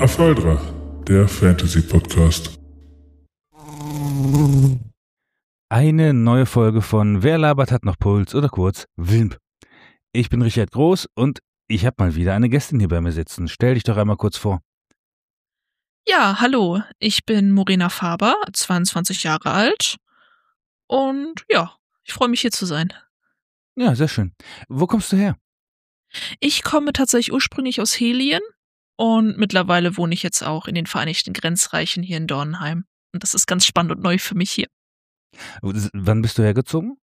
Ephaldra, der Fantasy-Podcast. Eine neue Folge von Wer labert hat noch Puls oder kurz Wimp. Ich bin Richard Groß und ich habe mal wieder eine Gästin hier bei mir sitzen. Stell dich doch einmal kurz vor. Ja, hallo, ich bin Morena Faber, 22 Jahre alt und ja, ich freue mich hier zu sein. Ja, sehr schön. Wo kommst du her? Ich komme tatsächlich ursprünglich aus Helien und mittlerweile wohne ich jetzt auch in den Vereinigten Grenzreichen hier in Dornheim. Und das ist ganz spannend und neu für mich hier. Wann bist du hergezogen?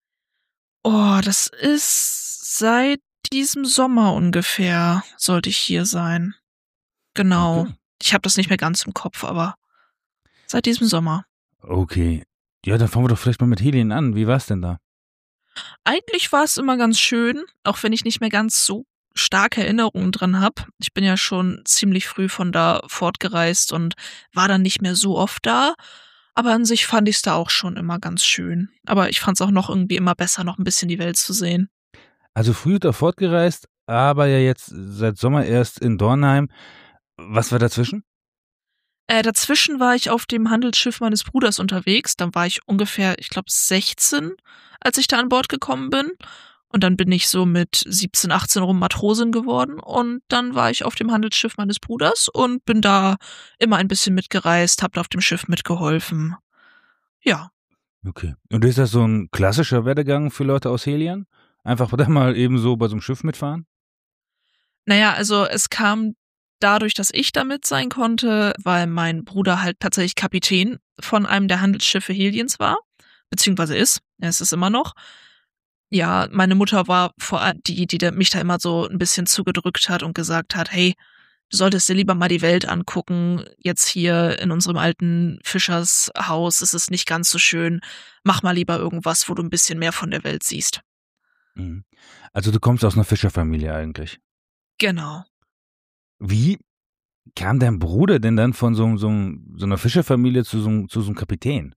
Oh, das ist seit diesem Sommer ungefähr, sollte ich hier sein. Genau. Okay. Ich habe das nicht mehr ganz im Kopf, aber seit diesem Sommer. Okay. Ja, dann fangen wir doch vielleicht mal mit Helien an. Wie war's denn da? Eigentlich war es immer ganz schön, auch wenn ich nicht mehr ganz so starke Erinnerungen dran habe. Ich bin ja schon ziemlich früh von da fortgereist und war dann nicht mehr so oft da. Aber an sich fand ich es da auch schon immer ganz schön. Aber ich fand es auch noch irgendwie immer besser, noch ein bisschen die Welt zu sehen. Also früh da fortgereist, aber ja jetzt seit Sommer erst in Dornheim. Was war dazwischen? Dazwischen war ich auf dem Handelsschiff meines Bruders unterwegs. Dann war ich ungefähr, ich glaube, 16, als ich da an Bord gekommen bin. Und dann bin ich so mit 17, 18 rum Matrosin geworden. Und dann war ich auf dem Handelsschiff meines Bruders und bin da immer ein bisschen mitgereist, hab da auf dem Schiff mitgeholfen. Ja. Okay. Und ist das so ein klassischer Werdegang für Leute aus Helien? Einfach da mal eben so bei so einem Schiff mitfahren? Naja, also es kam dadurch, dass ich da mit sein konnte, weil mein Bruder halt tatsächlich Kapitän von einem der Handelsschiffe Heliens war, beziehungsweise ist. Es ist immer noch. Ja, meine Mutter war vor allem die mich da immer so ein bisschen zugedrückt hat und gesagt hat, hey, du solltest dir lieber mal die Welt angucken. Jetzt hier in unserem alten Fischershaus ist es nicht ganz so schön. Mach mal lieber irgendwas, wo du ein bisschen mehr von der Welt siehst. Mhm. Also du kommst aus einer Fischerfamilie eigentlich. Genau. Wie kam dein Bruder denn dann von so einer Fischerfamilie zu so einem Kapitän?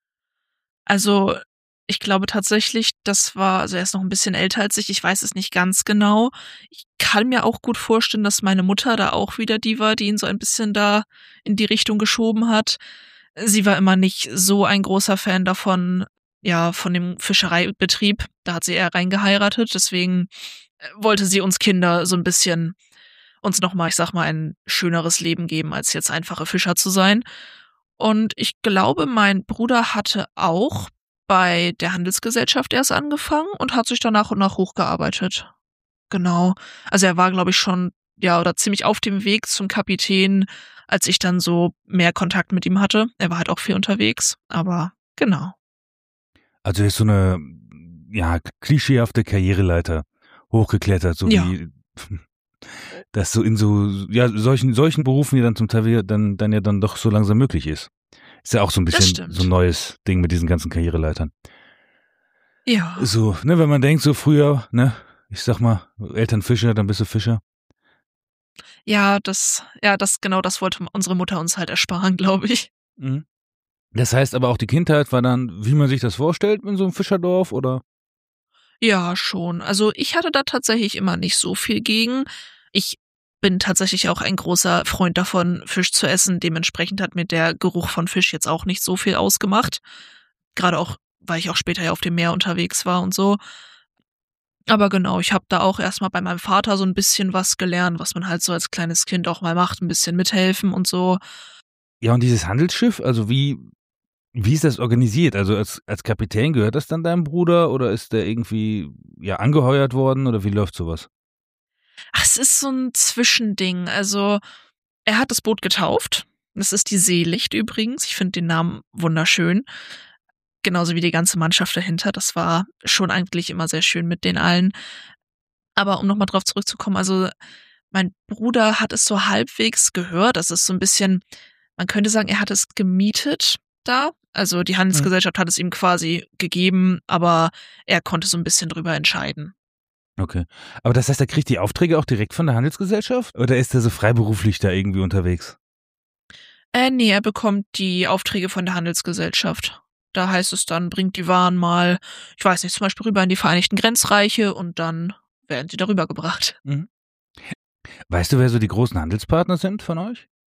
Also, ich glaube tatsächlich, das war also er ist noch ein bisschen älter als ich weiß es nicht ganz genau. Ich kann mir auch gut vorstellen, dass meine Mutter da auch wieder die war, die ihn so ein bisschen da in die Richtung geschoben hat. Sie war immer nicht so ein großer Fan davon, ja, von dem Fischereibetrieb. Da hat sie eher reingeheiratet, deswegen, wollte sie uns Kinder so ein bisschen uns noch mal, ich sage mal, ein schöneres Leben geben, als jetzt einfache Fischer zu sein. Und ich glaube, mein Bruder hatte auch bei der Handelsgesellschaft erst angefangen und hat sich dann nach und nach hochgearbeitet. Genau. Also er war, glaube ich, schon, ja, oder ziemlich auf dem Weg zum Kapitän, als ich dann so mehr Kontakt mit ihm hatte. Er war halt auch viel unterwegs, aber genau. Also er ist so eine, ja, klischeehafte Karriereleiter hochgeklettert, so Ja. wie das so in so, ja, solchen Berufen, die dann zum Teil dann ja dann doch so langsam möglich ist. Ist ja auch so ein Das bisschen stimmt. so ein neues Ding mit diesen ganzen Karriereleitern. Ja. So, ne, wenn man denkt, so früher, ne, ich sag mal, Eltern Fischer, dann bist du Fischer. Ja, genau das wollte unsere Mutter uns halt ersparen, glaube ich. Mhm. Das heißt aber auch, die Kindheit war dann, wie man sich das vorstellt, in so einem Fischerdorf, oder? Ja, schon. Also, ich hatte da tatsächlich immer nicht so viel gegen. Ich bin tatsächlich auch ein großer Freund davon, Fisch zu essen. Dementsprechend hat mir der Geruch von Fisch jetzt auch nicht so viel ausgemacht. Gerade auch, weil ich auch später ja auf dem Meer unterwegs war und so. Aber genau, ich habe da auch erst mal bei meinem Vater so ein bisschen was gelernt, was man halt so als kleines Kind auch mal macht, ein bisschen mithelfen und so. Ja, und dieses Handelsschiff, also wie ist das organisiert? Also als Kapitän gehört das dann deinem Bruder oder ist der irgendwie ja angeheuert worden oder wie läuft sowas? Ach, es ist so ein Zwischending. Also, er hat das Boot getauft. Das ist die Seelicht übrigens. Ich finde den Namen wunderschön. Genauso wie die ganze Mannschaft dahinter. Das war schon eigentlich immer sehr schön mit den allen. Aber um noch mal drauf zurückzukommen, also, mein Bruder hat es so halbwegs gehört. Das ist so ein bisschen man könnte sagen, er hat es gemietet da. Also, die Mhm. Handelsgesellschaft hat es ihm quasi gegeben, aber er konnte so ein bisschen drüber entscheiden. Okay. Aber das heißt, er kriegt die Aufträge auch direkt von der Handelsgesellschaft? Oder ist er so freiberuflich da irgendwie unterwegs? Ne, er bekommt die Aufträge von der Handelsgesellschaft. Da heißt es dann, bringt die Waren mal, ich weiß nicht, zum Beispiel rüber in die Vereinigten Grenzreiche und dann werden sie darüber gebracht. Mhm. Weißt du, wer so die großen Handelspartner sind von euch?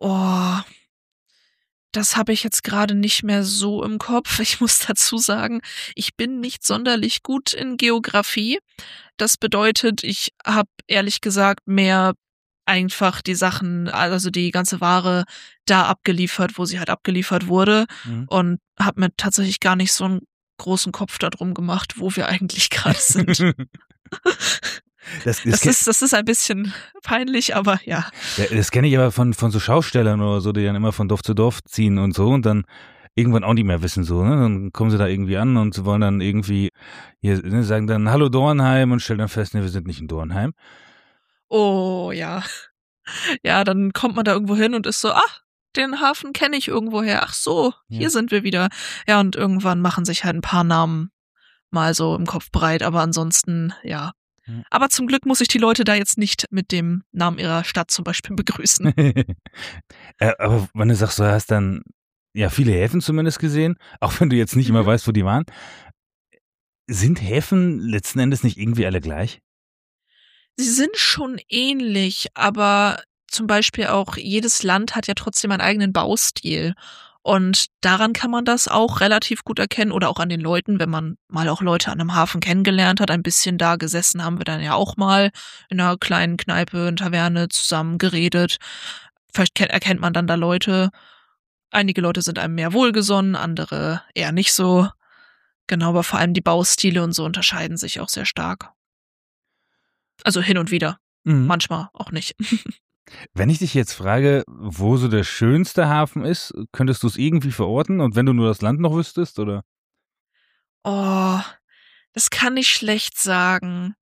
Oh, das habe ich jetzt gerade nicht mehr so im Kopf. Ich muss dazu sagen, ich bin nicht sonderlich gut in Geografie. Das bedeutet, ich habe ehrlich gesagt mehr einfach die Sachen, also die ganze Ware da abgeliefert, wo sie halt abgeliefert wurde, und habe mir tatsächlich gar nicht so einen großen Kopf darum gemacht, wo wir eigentlich gerade sind. Das ist ein bisschen peinlich, aber ja. Das kenne ich aber von so Schaustellern oder so, die dann immer von Dorf zu Dorf ziehen und so und dann irgendwann auch nicht mehr wissen, so, ne? Dann kommen sie da irgendwie an und wollen dann irgendwie hier, ne, sagen dann Hallo Dornheim und stellen dann fest, ne, wir sind nicht in Dornheim. Oh, ja. Ja, dann kommt man da irgendwo hin und ist so, ach, den Hafen kenne ich irgendwoher. Ach so, hier sind wir wieder. Ja, und irgendwann machen sich halt ein paar Namen mal so im Kopf breit, aber ansonsten, ja. Aber zum Glück muss ich die Leute da jetzt nicht mit dem Namen ihrer Stadt zum Beispiel begrüßen. Aber wenn du sagst, du hast dann ja viele Häfen zumindest gesehen, auch wenn du jetzt nicht immer weißt, wo die waren, sind Häfen letzten Endes nicht irgendwie alle gleich? Sie sind schon ähnlich, aber zum Beispiel auch jedes Land hat ja trotzdem einen eigenen Baustil. Und daran kann man das auch relativ gut erkennen oder auch an den Leuten, wenn man mal auch Leute an einem Hafen kennengelernt hat, ein bisschen da gesessen haben wir dann ja auch mal in einer kleinen Kneipe, in Taverne zusammen geredet. Vielleicht erkennt man dann da Leute. Einige Leute sind einem mehr wohlgesonnen, andere eher nicht so. Genau, aber vor allem die Baustile und so unterscheiden sich auch sehr stark. Also hin und wieder. Manchmal auch nicht. Wenn ich dich jetzt frage, wo so der schönste Hafen ist, könntest du es irgendwie verorten? Und wenn du nur das Land noch wüsstest, oder? Oh, das kann ich schlecht sagen.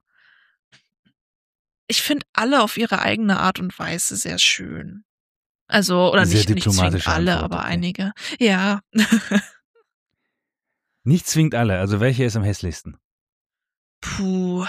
Ich finde alle auf ihre eigene Art und Weise sehr schön. Also, oder Sehr nicht zwingend alle, Antwort, aber okay. einige. Ja. Nicht zwingend alle, also welcher ist am hässlichsten? Puh.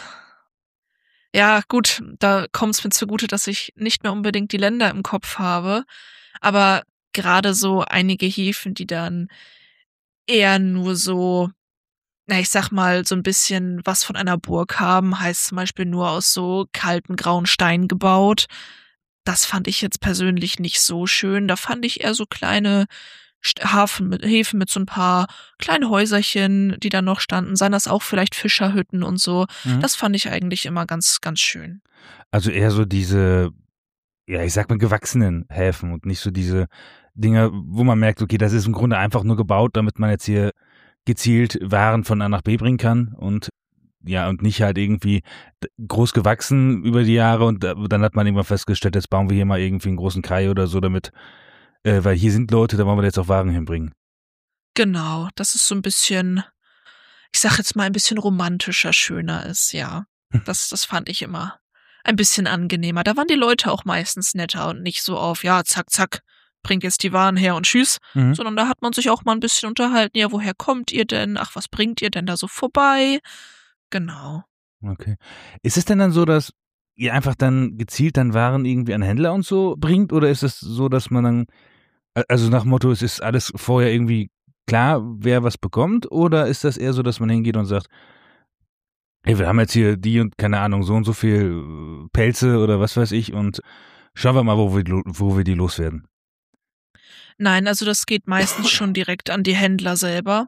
Ja, gut, da kommt es mir zugute, dass ich nicht mehr unbedingt die Länder im Kopf habe. Aber gerade so einige Häfen, die dann eher nur so, na, ich sag mal, so ein bisschen was von einer Burg haben, heißt zum Beispiel nur aus so kalten grauen Stein gebaut. Das fand ich jetzt persönlich nicht so schön. Da fand ich eher so kleine Häfen mit so ein paar kleinen Häuserchen, die da noch standen. Seien das auch vielleicht Fischerhütten und so. Das fand ich eigentlich immer ganz, ganz schön. Also eher so diese, ja, ich sag mal, gewachsenen Häfen und nicht so diese Dinger, wo man merkt, okay, das ist im Grunde einfach nur gebaut, damit man jetzt hier gezielt Waren von A nach B bringen kann und ja, und nicht halt irgendwie groß gewachsen über die Jahre und dann hat man irgendwann festgestellt, jetzt bauen wir hier mal irgendwie einen großen Kai oder so, damit, weil hier sind Leute, da wollen wir jetzt auch Waren hinbringen. Genau, das ist so ein bisschen, ich sag jetzt mal, ein bisschen romantischer, schöner ist, ja. Das fand ich immer ein bisschen angenehmer. Da waren die Leute auch meistens netter und nicht so auf, ja, zack, zack, bringt jetzt die Waren her und tschüss, sondern da hat man sich auch mal ein bisschen unterhalten. Ja, woher kommt ihr denn? Ach, was bringt ihr denn da so vorbei? Genau. Okay. Ist es denn dann so, dass ihr einfach dann gezielt dann Waren irgendwie an Händler und so bringt oder ist es so, dass man dann, also nach dem Motto, es ist alles vorher irgendwie klar, wer was bekommt oder ist das eher so, dass man hingeht und sagt, hey, wir haben jetzt hier die und keine Ahnung, so und so viel Pelze oder was weiß ich und schauen wir mal, wo wir die loswerden. Nein, also das geht meistens schon direkt an die Händler selber.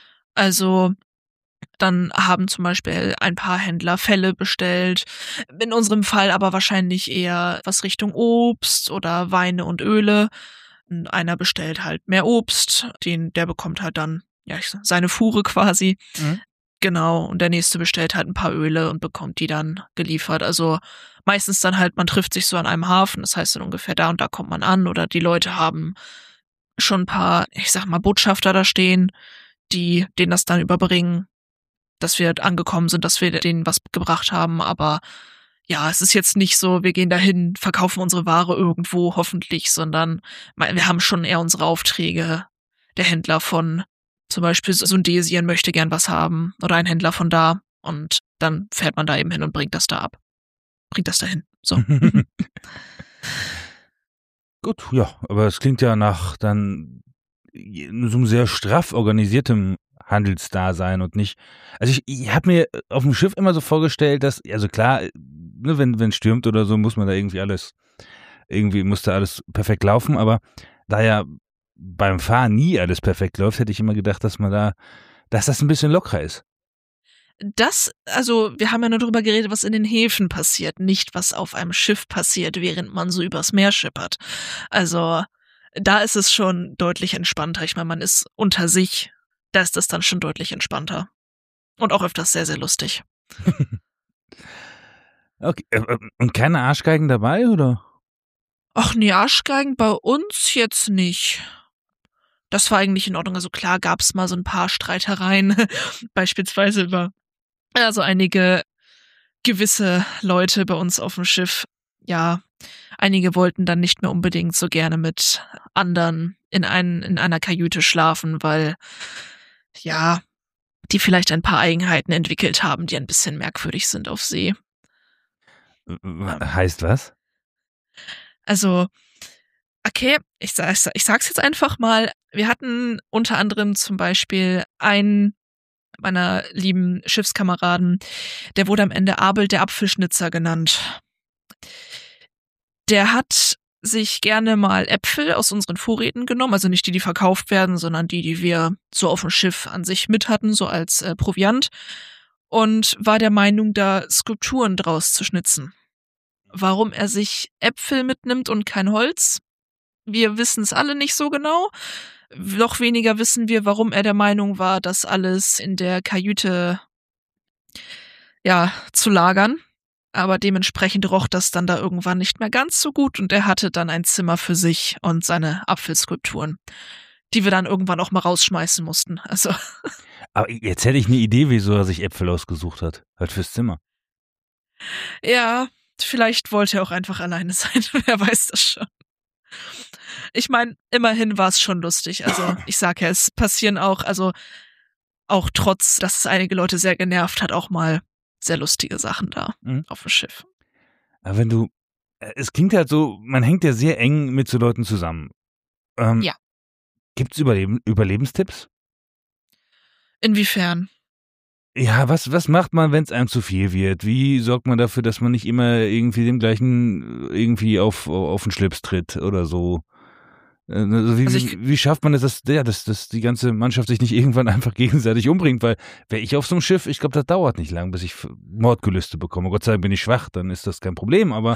Also dann haben zum Beispiel ein paar Händler Felle bestellt. In unserem Fall aber wahrscheinlich eher was Richtung Obst oder Weine und Öle. Und einer bestellt halt mehr Obst, der bekommt halt dann ja seine Fuhre quasi. Genau, und der nächste bestellt halt ein paar Öle und bekommt die dann geliefert. Also meistens dann halt, man trifft sich so an einem Hafen, das heißt dann ungefähr da und da kommt man an oder die Leute haben schon ein paar, ich sag mal, Botschafter da stehen, die denen das dann überbringen, dass wir angekommen sind, dass wir denen was gebracht haben, aber ja, es ist jetzt nicht so, wir gehen dahin, verkaufen unsere Ware irgendwo, hoffentlich, sondern wir haben schon eher unsere Aufträge. Der Händler von zum Beispiel Sundesien möchte gern was haben oder ein Händler von da und dann fährt man da eben hin und bringt das da ab. Bringt das dahin. So. Gut, ja, aber es klingt ja nach dann so einem sehr straff organisiertem Handelsdasein und nicht. Also ich habe mir auf dem Schiff immer so vorgestellt, dass, also klar, ne, wenn es stürmt oder so, muss man da irgendwie alles irgendwie musste alles perfekt laufen, aber da ja beim Fahren nie alles perfekt läuft, hätte ich immer gedacht, dass das ein bisschen lockerer ist. Also wir haben ja nur darüber geredet, was in den Häfen passiert, nicht was auf einem Schiff passiert, während man so übers Meer schippert. Also da ist es schon deutlich entspannter. Ich meine, man ist unter sich, da ist das dann schon deutlich entspannter. Und auch öfters sehr, sehr lustig. Okay, und keine Arschgeigen dabei, oder? Ach nee, Arschgeigen bei uns jetzt nicht. Das war eigentlich in Ordnung. Also klar gab's mal so ein paar Streitereien, beispielsweise über einige gewisse Leute bei uns auf dem Schiff. Ja, einige wollten dann nicht mehr unbedingt so gerne mit anderen in einer Kajüte schlafen, weil ja, die vielleicht ein paar Eigenheiten entwickelt haben, die ein bisschen merkwürdig sind auf See. Heißt was? Also, okay, ich sag's jetzt einfach mal. Wir hatten unter anderem zum Beispiel einen meiner lieben Schiffskameraden, der wurde am Ende Abel der Apfelschnitzer genannt. Der hat sich gerne mal Äpfel aus unseren Vorräten genommen, also nicht die, die verkauft werden, sondern die wir so auf dem Schiff an sich mit hatten, so als Proviant, und war der Meinung, da Skulpturen draus zu schnitzen. Warum er sich Äpfel mitnimmt und kein Holz? Wir wissen es alle nicht so genau. Noch weniger wissen wir, warum er der Meinung war, das alles in der Kajüte zu lagern. Aber dementsprechend roch das dann da irgendwann nicht mehr ganz so gut und er hatte dann ein Zimmer für sich und seine Apfelskulpturen, die wir dann irgendwann auch mal rausschmeißen mussten. Also. Aber jetzt hätte ich eine Idee, wieso er sich Äpfel ausgesucht hat. Halt fürs Zimmer. Ja, vielleicht wollte er auch einfach alleine sein. Wer weiß das schon. Ich meine, immerhin war es schon lustig. Also ich sag ja, es passieren auch trotz, dass es einige Leute sehr genervt hat, auch mal sehr lustige Sachen da auf dem Schiff. Aber es klingt halt so, man hängt ja sehr eng mit so Leuten zusammen. Ja. Gibt's Überlebenstipps? Inwiefern? Ja, was macht man, wenn es einem zu viel wird? Wie sorgt man dafür, dass man nicht immer irgendwie dem gleichen irgendwie auf den Schlips tritt oder so? Also wie schafft man es, dass die ganze Mannschaft sich nicht irgendwann einfach gegenseitig umbringt? Weil wäre ich auf so einem Schiff, ich glaube, das dauert nicht lang, bis ich Mordgelüste bekomme. Gott sei Dank bin ich schwach, dann ist das kein Problem, aber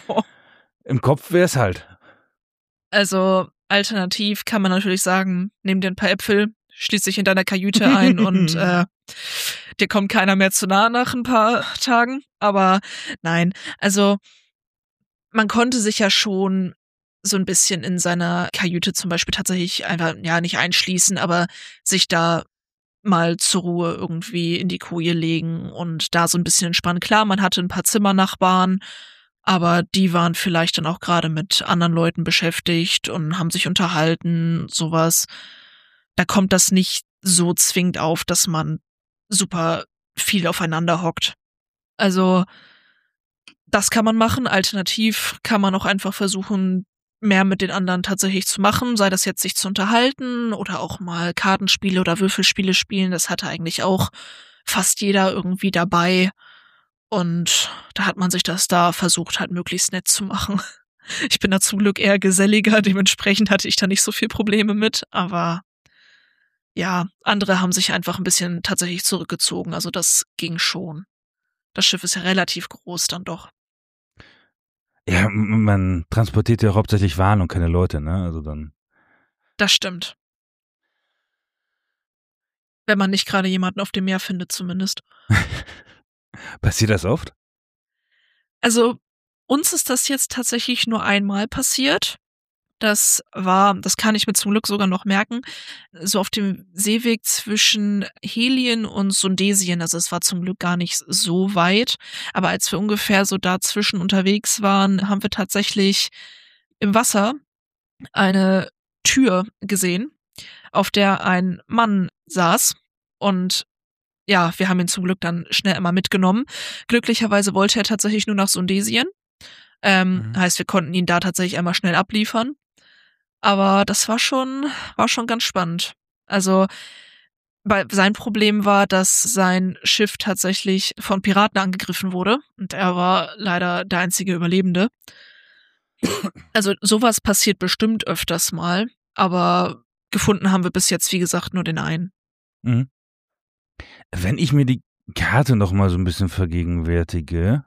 im Kopf wäre es halt. Also alternativ kann man natürlich sagen, nimm dir ein paar Äpfel, schließ dich in deiner Kajüte ein und dir kommt keiner mehr zu nahe nach ein paar Tagen. Aber nein, also man konnte sich ja schon so ein bisschen in seiner Kajüte zum Beispiel tatsächlich einfach, nicht einschließen, aber sich da mal zur Ruhe irgendwie in die Koje legen und da so ein bisschen entspannen. Klar, man hatte ein paar Zimmernachbarn, aber die waren vielleicht dann auch gerade mit anderen Leuten beschäftigt und haben sich unterhalten, sowas. Da kommt das nicht so zwingend auf, dass man super viel aufeinander hockt. Also, das kann man machen. Alternativ kann man auch einfach versuchen, mehr mit den anderen tatsächlich zu machen, sei das jetzt sich zu unterhalten oder auch mal Kartenspiele oder Würfelspiele spielen. Das hatte eigentlich auch fast jeder irgendwie dabei. Und da hat man sich das da versucht, halt möglichst nett zu machen. Ich bin da zum Glück eher geselliger, dementsprechend hatte ich da nicht so viel Probleme mit, aber ja, andere haben sich einfach ein bisschen tatsächlich zurückgezogen, also das ging schon. Das Schiff ist ja relativ groß dann doch. Ja, man transportiert ja hauptsächlich Waren und keine Leute, ne? Also dann. Das stimmt. Wenn man nicht gerade jemanden auf dem Meer findet, zumindest. Passiert das oft? Also, uns ist das jetzt tatsächlich nur einmal passiert. Das kann ich mir zum Glück sogar noch merken, so auf dem Seeweg zwischen Helien und Sundesien. Also es war zum Glück gar nicht so weit. Aber als wir ungefähr so dazwischen unterwegs waren, haben wir tatsächlich im Wasser eine Tür gesehen, auf der ein Mann saß. Und ja, wir haben ihn zum Glück dann schnell immer mitgenommen. Glücklicherweise wollte er tatsächlich nur nach Sundesien. Heißt, wir konnten ihn da tatsächlich einmal schnell abliefern. Aber das war schon ganz spannend. Also, sein Problem war, dass sein Schiff tatsächlich von Piraten angegriffen wurde. Und er war leider der einzige Überlebende. Also sowas passiert bestimmt öfters mal, aber gefunden haben wir bis jetzt, wie gesagt, nur den einen. Mhm. Wenn ich mir die Karte noch mal so ein bisschen vergegenwärtige,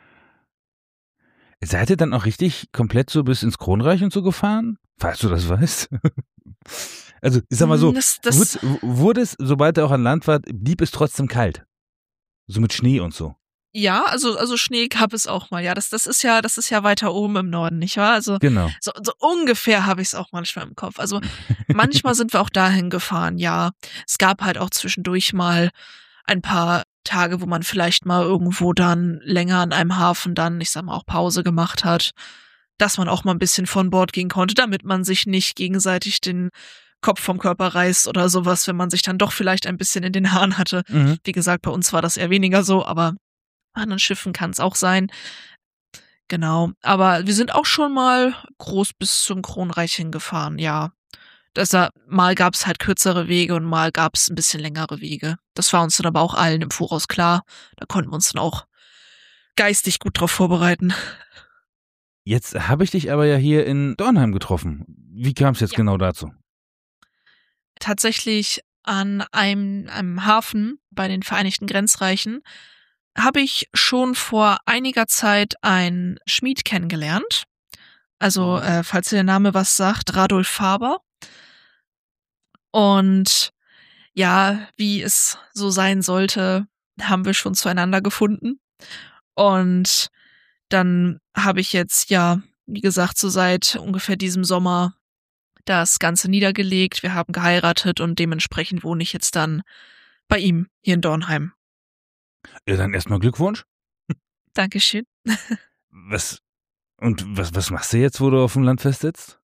seid ihr dann auch richtig komplett so bis ins Kronreich und so gefahren? Falls du das weißt. Also, ich sag mal so, wurde es, sobald ihr auch an Land wart, blieb es trotzdem kalt? So mit Schnee und so. Ja, also Schnee gab es auch mal. Ja, das ist ja weiter oben im Norden, nicht wahr? Also Genau. so ungefähr habe ich es auch manchmal im Kopf. Also manchmal sind wir auch dahin gefahren, ja. Es gab halt auch zwischendurch mal ein paar Tage, wo man vielleicht mal irgendwo dann länger an einem Hafen dann, ich sag mal, auch Pause gemacht hat, dass man auch mal ein bisschen von Bord gehen konnte, damit man sich nicht gegenseitig den Kopf vom Körper reißt oder sowas, wenn man sich dann doch vielleicht ein bisschen in den Haaren hatte. Mhm. Wie gesagt, bei uns war das eher weniger so, aber bei anderen Schiffen kann es auch sein. Genau. Aber wir sind auch schon mal groß bis zum Kronreich hingefahren, ja. Mal gab es halt kürzere Wege und mal gab es ein bisschen längere Wege. Das war uns dann aber auch allen im Voraus klar. Da konnten wir uns dann auch geistig gut drauf vorbereiten. Jetzt habe ich dich aber ja hier in Dornheim getroffen. Wie kam es jetzt Ja. genau dazu? Tatsächlich an einem Hafen bei den Vereinigten Grenzreichen habe ich schon vor einiger Zeit einen Schmied kennengelernt. Also, falls dir der Name was sagt, Radolf Faber. Und ja, wie es so sein sollte, haben wir schon zueinander gefunden. Und dann habe ich jetzt, ja, wie gesagt, so seit ungefähr diesem Sommer das Ganze niedergelegt. Wir haben geheiratet und dementsprechend wohne ich jetzt dann bei ihm hier in Dornheim. Ja, dann erstmal Glückwunsch. Dankeschön. Was machst du jetzt, wo du auf dem Land festsitzt?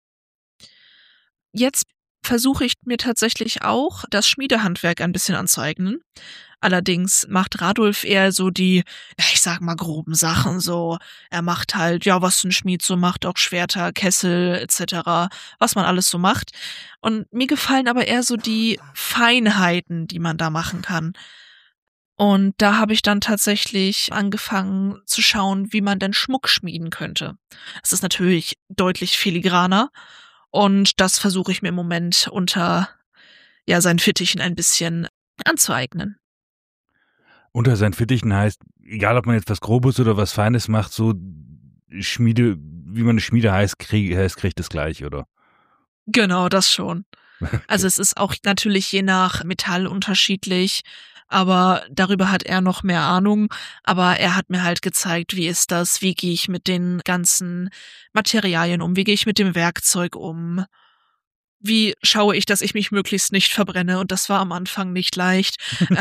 Jetzt versuche ich mir tatsächlich auch das Schmiedehandwerk ein bisschen anzueignen. Allerdings macht Radolf eher so die, ja, ich sag mal, groben Sachen so. Er macht halt, ja, was ein Schmied so macht, auch Schwerter, Kessel etc., was man alles so macht. Und mir gefallen aber eher so die Feinheiten, die man da machen kann. Und da habe ich dann tatsächlich angefangen zu schauen, wie man denn Schmuck schmieden könnte. Es ist natürlich deutlich filigraner und das versuche ich mir im Moment unter seinen Fittichen ein bisschen anzueignen. Unter seinen Fittichen heißt, egal ob man jetzt was Grobes oder was Feines macht, so Schmiede, wie man eine Schmiede heißt, kriegt es gleich, oder? Genau, das schon. Also es ist auch natürlich je nach Metall unterschiedlich, aber darüber hat er noch mehr Ahnung. Aber er hat mir halt gezeigt, wie ist das, wie gehe ich mit den ganzen Materialien um, wie gehe ich mit dem Werkzeug um, wie schaue ich, dass ich mich möglichst nicht verbrenne. Und das war am Anfang nicht leicht.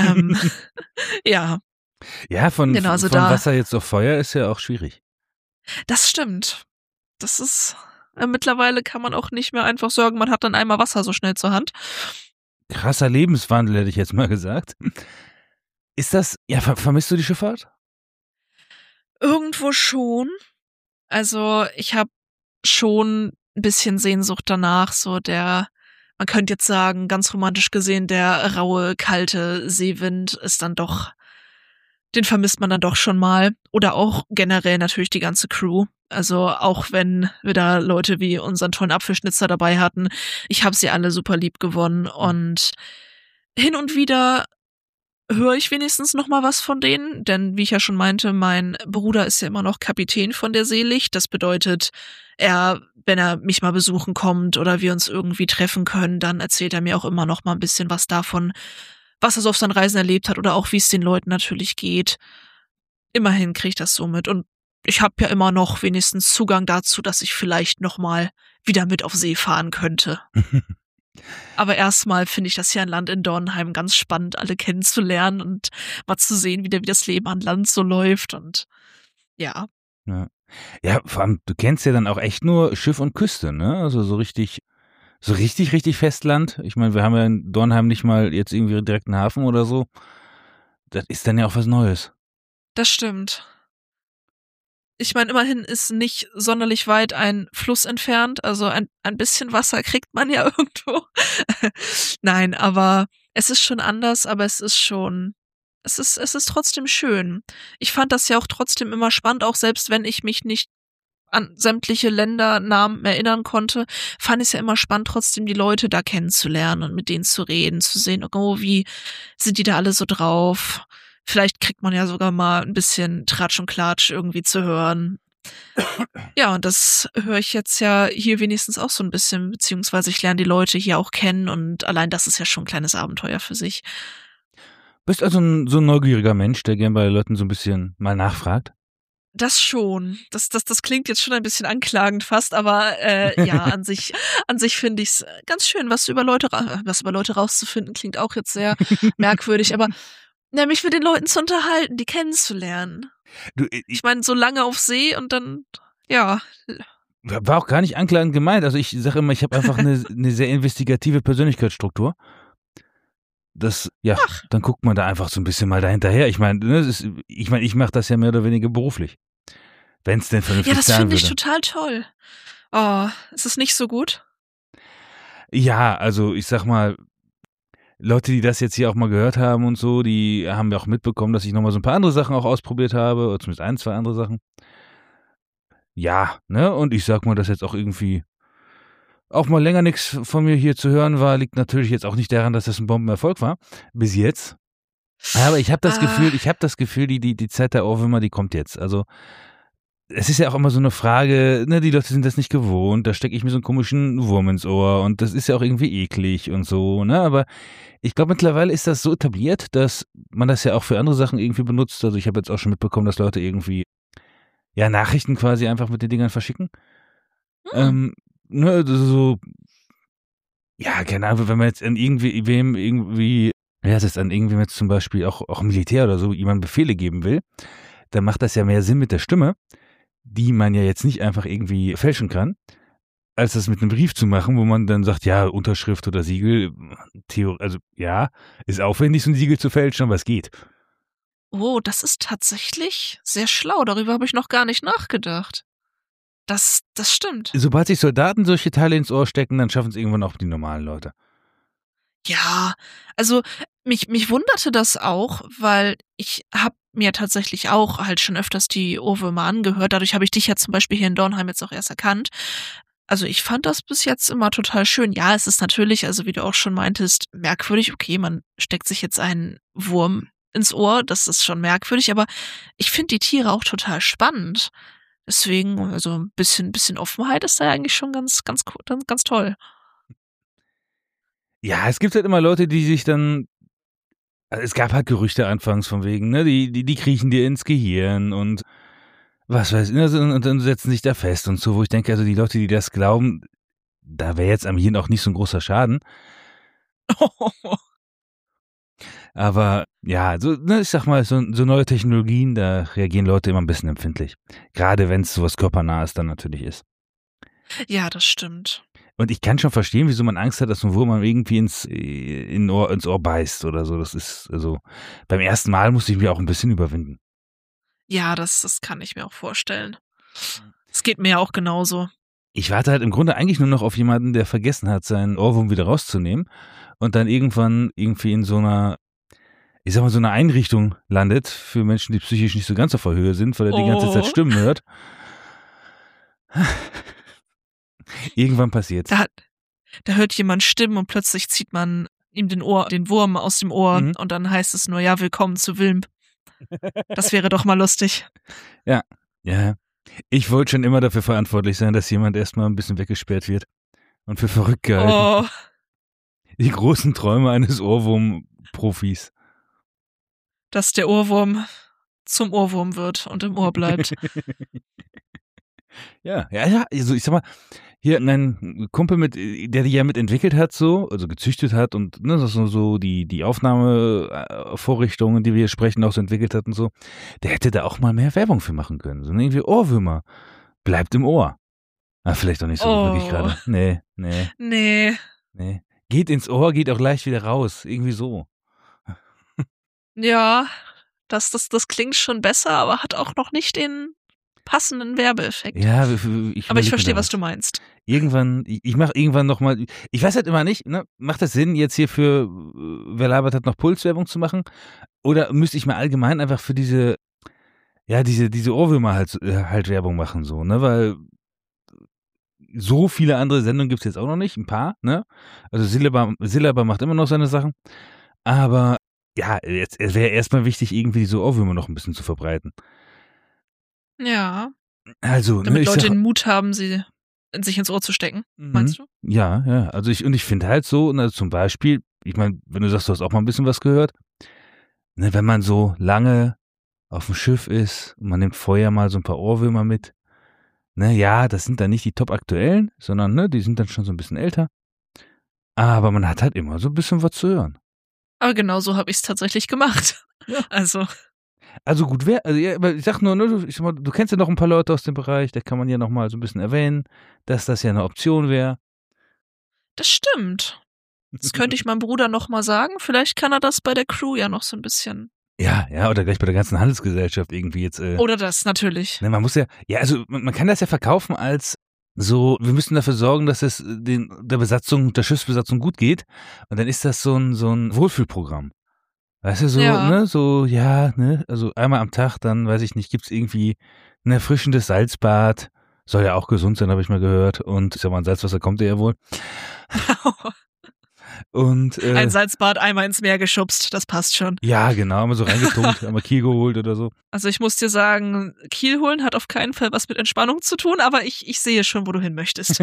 Ja, Ja, von genau, also Wasser jetzt auf Feuer ist ja auch schwierig. das stimmt. Das ist, mittlerweile kann man auch nicht mehr einfach sagen, man hat dann einmal Wasser so schnell zur Hand. Krasser Lebenswandel, hätte ich jetzt mal gesagt. Ist das, ja, vermisst du die Schifffahrt? Irgendwo schon. Also ich habe schon ein bisschen Sehnsucht danach, man könnte jetzt sagen, ganz romantisch gesehen, der raue, kalte Seewind ist dann doch, den vermisst man dann doch schon mal. Oder auch generell natürlich die ganze Crew. Also auch wenn wir da Leute wie unseren tollen Apfelschnitzer dabei hatten, ich habe sie alle super lieb gewonnen und hin und wieder höre ich wenigstens noch mal was von denen, denn wie ich ja schon meinte, mein Bruder ist ja immer noch Kapitän von der Seelicht. Das bedeutet, wenn er mich mal besuchen kommt oder wir uns irgendwie treffen können, dann erzählt er mir auch immer noch mal ein bisschen was davon, was er so auf seinen Reisen erlebt hat oder auch wie es den Leuten natürlich geht. Immerhin kriege ich das so mit und ich habe ja immer noch wenigstens Zugang dazu, dass ich vielleicht noch mal wieder mit auf See fahren könnte. Aber erstmal finde ich das hier an Land in Dornheim ganz spannend, alle kennenzulernen und mal zu sehen, wie das Leben an Land so läuft und ja. Ja, vor allem, du kennst ja dann auch echt nur Schiff und Küste, ne? Also so richtig Festland. Ich meine, wir haben ja in Dornheim nicht mal jetzt irgendwie direkt einen Hafen oder so. Das ist dann ja auch was Neues. Das stimmt. Ich meine, immerhin ist nicht sonderlich weit ein Fluss entfernt, also ein bisschen Wasser kriegt man ja irgendwo. Nein, aber es ist schon anders, aber es ist trotzdem schön. Ich fand das ja auch trotzdem immer spannend, auch selbst wenn ich mich nicht an sämtliche Ländernamen erinnern konnte, fand ich es ja immer spannend, trotzdem die Leute da kennenzulernen und mit denen zu reden, zu sehen, oh, wie sind die da alle so drauf? Vielleicht kriegt man ja sogar mal ein bisschen Tratsch und Klatsch irgendwie zu hören. Ja, und das höre ich jetzt ja hier wenigstens auch so ein bisschen, beziehungsweise ich lerne die Leute hier auch kennen und allein das ist ja schon ein kleines Abenteuer für sich. Bist also so ein neugieriger Mensch, der gern bei Leuten so ein bisschen mal nachfragt? Das schon. Das klingt jetzt schon ein bisschen anklagend fast, aber ja, an sich finde ich es ganz schön, was über Leute rauszufinden, klingt auch jetzt sehr merkwürdig, aber mich mit den Leuten zu unterhalten, die kennenzulernen. Ich meine, so lange auf See und dann, ja. War auch gar nicht anklagend gemeint. Also ich sage immer, ich habe einfach eine sehr investigative Persönlichkeitsstruktur. Dann guckt man da einfach so ein bisschen mal dahinterher. Ich meine, ich mache das ja mehr oder weniger beruflich. Wenn es denn vernünftig sein würde. Ja, das finde ich total toll. Oh, ist es nicht so gut? Ja, also ich sag mal, Leute, die das jetzt hier auch mal gehört haben und so, die haben ja auch mitbekommen, dass ich nochmal so ein paar andere Sachen auch ausprobiert habe, oder zumindest 1, 2 andere Sachen. Ja, ne, und ich sag mal, dass jetzt auch irgendwie auch mal länger nichts von mir hier zu hören war, liegt natürlich jetzt auch nicht daran, dass das ein Bombenerfolg war, bis jetzt. Aber ich habe das Gefühl, die Zeit der Ohrwürmer, die kommt jetzt. Also es ist ja auch immer so eine Frage, ne, die Leute sind das nicht gewohnt, da stecke ich mir so einen komischen Wurm ins Ohr und das ist ja auch irgendwie eklig und so, ne, aber ich glaube, mittlerweile ist das so etabliert, dass man das ja auch für andere Sachen irgendwie benutzt. Also ich habe jetzt auch schon mitbekommen, dass Leute irgendwie Nachrichten quasi einfach mit den Dingern verschicken. Ne, so, ja, keine Ahnung, wenn man jetzt an irgendwie, das ist an irgendwem jetzt zum Beispiel auch Militär oder so, jemandem Befehle geben will, dann macht das ja mehr Sinn mit der Stimme, die man ja jetzt nicht einfach irgendwie fälschen kann, als das mit einem Brief zu machen, wo man dann sagt, ja, Unterschrift oder Siegel, also ja, ist aufwendig, so ein Siegel zu fälschen, aber es geht. Oh, das ist tatsächlich sehr schlau. Darüber habe ich noch gar nicht nachgedacht. Das stimmt. Sobald sich Soldaten solche Teile ins Ohr stecken, dann schaffen es irgendwann auch die normalen Leute. Ja, also mich wunderte das auch, weil ich habe mir tatsächlich auch halt schon öfters die Ohrwürmer angehört. Dadurch habe ich dich ja zum Beispiel hier in Dornheim jetzt auch erst erkannt. Also ich fand das bis jetzt immer total schön. Ja, es ist natürlich, also wie du auch schon meintest, merkwürdig. Okay, man steckt sich jetzt einen Wurm ins Ohr, das ist schon merkwürdig, aber ich finde die Tiere auch total spannend. Deswegen, also ein bisschen Offenheit ist da ja eigentlich schon ganz cool, ganz toll. Ja, es gibt halt immer Leute, die sich dann, also es gab halt Gerüchte anfangs von wegen, ne, die kriechen dir ins Gehirn und was weiß ich, und dann setzen sich da fest und so, wo ich denke, also die Leute, die das glauben, da wäre jetzt am Hirn auch nicht so ein großer Schaden. Aber ja, so, ne, ich sag mal, so neue Technologien, da reagieren Leute immer ein bisschen empfindlich. Gerade wenn es sowas Körpernahes dann natürlich ist. Ja, das stimmt. Und ich kann schon verstehen, wieso man Angst hat, dass ein Wurm irgendwie ins Ohr beißt oder so. Das ist, also, beim ersten Mal musste ich mich auch ein bisschen überwinden. Ja, das kann ich mir auch vorstellen. Es geht mir ja auch genauso. Ich warte halt im Grunde eigentlich nur noch auf jemanden, der vergessen hat, seinen Ohrwurm wieder rauszunehmen und dann irgendwann irgendwie in so einer, ich sag mal, so einer Einrichtung landet für Menschen, die psychisch nicht so ganz auf der Höhe sind, weil er die ganze Zeit Stimmen hört. Irgendwann passiert's. Da hört jemand Stimmen und plötzlich zieht man ihm den Wurm aus dem Ohr und dann heißt es nur, ja, willkommen zu Wilm. Das wäre doch mal lustig. Ja. Ich wollte schon immer dafür verantwortlich sein, dass jemand erstmal ein bisschen weggesperrt wird und für verrückt gehalten. Oh. Die großen Träume eines Ohrwurm-Profis. Dass der Ohrwurm zum Ohrwurm wird und im Ohr bleibt. Ja, also ich sag mal, hier ein Kumpel, der die ja mit entwickelt hat, also gezüchtet hat und ne, so die Aufnahmevorrichtungen, die wir hier sprechen, auch so entwickelt hat und so, der hätte da auch mal mehr Werbung für machen können. So irgendwie Ohrwürmer. Bleibt im Ohr. Vielleicht doch nicht so wirklich gerade. Nee. Geht ins Ohr, geht auch leicht wieder raus. Irgendwie so. Ja, das klingt schon besser, aber hat auch noch nicht den passenden Werbeeffekt. Ja, aber ich verstehe, was du meinst. Irgendwann, ich mache irgendwann nochmal, ich weiß halt immer nicht, ne, macht das Sinn, jetzt hier für Wer labert hat noch Puls Werbung zu machen? Oder müsste ich mal allgemein einfach für diese ja, diese Ohrwürmer halt Werbung machen, so, ne, weil so viele andere Sendungen gibt es jetzt auch noch nicht, ein paar, ne? Also Silber macht immer noch seine Sachen, aber ja, es wäre erstmal wichtig, irgendwie diese Ohrwürmer noch ein bisschen zu verbreiten. Ja. Also, Damit ne, Leute den Mut haben, sie sich ins Ohr zu stecken, meinst du? Ja, also ich finde halt so, ne, zum Beispiel, ich meine, wenn du sagst, du hast auch mal ein bisschen was gehört, ne, wenn man so lange auf dem Schiff ist und man nimmt vorher mal so ein paar Ohrwürmer mit, ne, ja, das sind dann nicht die top aktuellen, sondern, ne, die sind dann schon so ein bisschen älter, aber man hat halt immer so ein bisschen was zu hören. Aber genau so habe ich es tatsächlich gemacht. Ja. Also, gut, ja, aber ich sag nur, ne, du kennst ja noch ein paar Leute aus dem Bereich, da kann man ja noch mal so ein bisschen erwähnen, dass das ja eine Option wäre. das stimmt. Das könnte ich meinem Bruder noch mal sagen. Vielleicht kann er das bei der Crew ja noch so ein bisschen. Ja, oder gleich bei der ganzen Handelsgesellschaft irgendwie jetzt. Oder das, natürlich. Ne, man muss ja, also man kann das ja verkaufen als so, wir müssen dafür sorgen, dass es der Schiffsbesatzung gut geht. Und dann ist das so ein Wohlfühlprogramm. Weißt du, so, Ja. ne, so, ja, ne, also einmal am Tag, dann, weiß ich nicht, gibt's irgendwie ein erfrischendes Salzbad. Soll ja auch gesund sein, habe ich mal gehört. Und ich sag mal, an Salzwasser kommt ja wohl. Und, Ein Salzbad einmal ins Meer geschubst, das passt schon. ja, genau, haben wir so reingetunkt, haben wir Kiel geholt oder so. Also ich muss dir sagen, Kiel holen hat auf keinen Fall was mit Entspannung zu tun, aber ich sehe schon, wo du hin möchtest.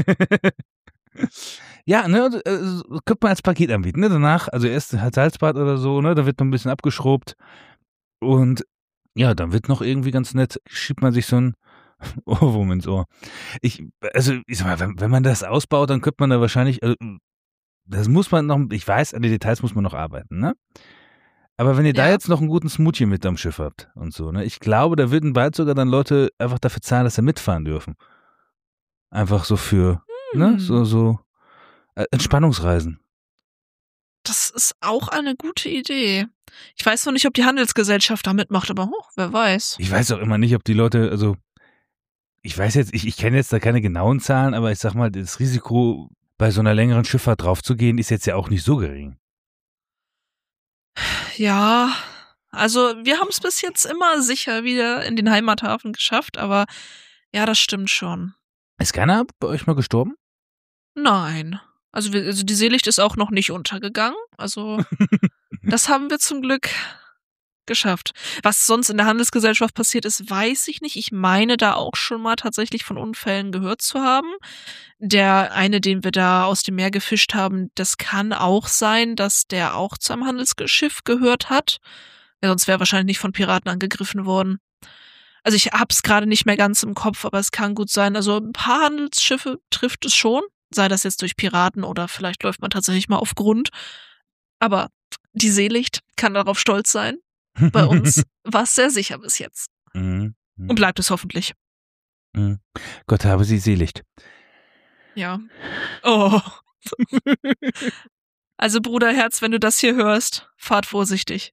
Ja, ne, könnte man als Paket anbieten, ne, danach, also erst halt Salzbad oder so, ne, da wird noch ein bisschen abgeschrubbt und ja, dann wird noch irgendwie ganz nett, schiebt man sich so ein Ohrwurm ins Ohr. Ich sag mal, wenn man das ausbaut, dann könnte man da wahrscheinlich, das muss man noch, ich weiß, an den Details muss man noch arbeiten, ne? Aber wenn ihr da Ja. jetzt noch einen guten Smoothie mit am Schiff habt und so, ne, ich glaube, da würden bald sogar dann Leute einfach dafür zahlen, dass sie mitfahren dürfen. Einfach so für, ne, so Entspannungsreisen. Das ist auch eine gute Idee. Ich weiß noch nicht, ob die Handelsgesellschaft da mitmacht, aber wer weiß. Ich weiß auch immer nicht, ob die Leute, also ich weiß jetzt, ich kenne jetzt da keine genauen Zahlen, aber ich sag mal, das Risiko, bei so einer längeren Schifffahrt draufzugehen, ist jetzt ja auch nicht so gering. Ja, also wir haben es bis jetzt immer sicher wieder in den Heimathafen geschafft, aber ja, das stimmt schon. Ist keiner bei euch mal gestorben? Nein. Also die Seelicht ist auch noch nicht untergegangen. Also das haben wir zum Glück geschafft. Was sonst in der Handelsgesellschaft passiert ist, weiß ich nicht. Ich meine da auch schon mal tatsächlich von Unfällen gehört zu haben. Der eine, den wir da aus dem Meer gefischt haben, das kann auch sein, dass der auch zu einem Handelsschiff gehört hat. Ja, sonst wäre er wahrscheinlich nicht von Piraten angegriffen worden. Also ich hab's gerade nicht mehr ganz im Kopf, aber es kann gut sein. Also ein paar Handelsschiffe trifft es schon, sei das jetzt durch Piraten oder vielleicht läuft man tatsächlich mal auf Grund. Aber die Seelicht kann darauf stolz sein. Bei uns war es sehr sicher bis jetzt. Mhm. Und bleibt es hoffentlich. Mhm. Gott habe sie selig. Ja. Oh. Also Bruderherz, wenn du das hier hörst, fahrt vorsichtig.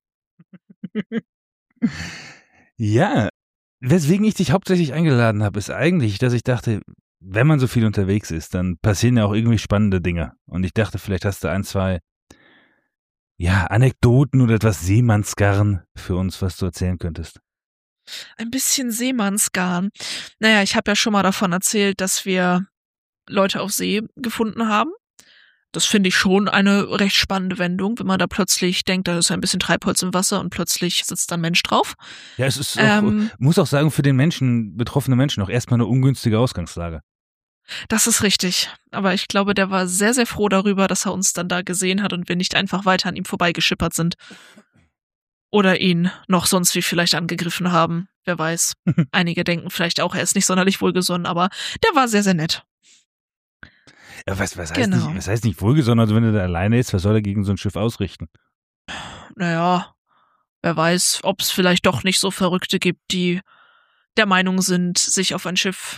Ja, weswegen ich dich hauptsächlich eingeladen habe, ist eigentlich, dass ich dachte, wenn man so viel unterwegs ist, dann passieren ja auch irgendwie spannende Dinge. Und ich dachte, vielleicht hast du ein, zwei, ja, Anekdoten oder etwas Seemannsgarn für uns, was du erzählen könntest. Ein bisschen Seemannsgarn. Naja, ich habe ja schon mal davon erzählt, dass wir Leute auf See gefunden haben. Das finde ich schon eine recht spannende Wendung, wenn man da plötzlich denkt, da ist ein bisschen Treibholz im Wasser und plötzlich sitzt da ein Mensch drauf. Ja, es ist auch, muss auch sagen, für den Menschen, betroffene Menschen auch erstmal eine ungünstige Ausgangslage. Das ist richtig. Aber ich glaube, der war sehr, sehr froh darüber, dass er uns dann da gesehen hat und wir nicht einfach weiter an ihm vorbeigeschippert sind. Oder ihn noch sonst wie vielleicht angegriffen haben. Wer weiß. Einige denken vielleicht auch, er ist nicht sonderlich wohlgesonnen, aber der war sehr, sehr nett. Ja, was heißt Genau. nicht, was heißt nicht wohlgesonnen? Also wenn er da alleine ist, was soll er gegen so ein Schiff ausrichten? Naja, wer weiß, ob es vielleicht doch nicht so Verrückte gibt, die der Meinung sind, sich auf ein Schiff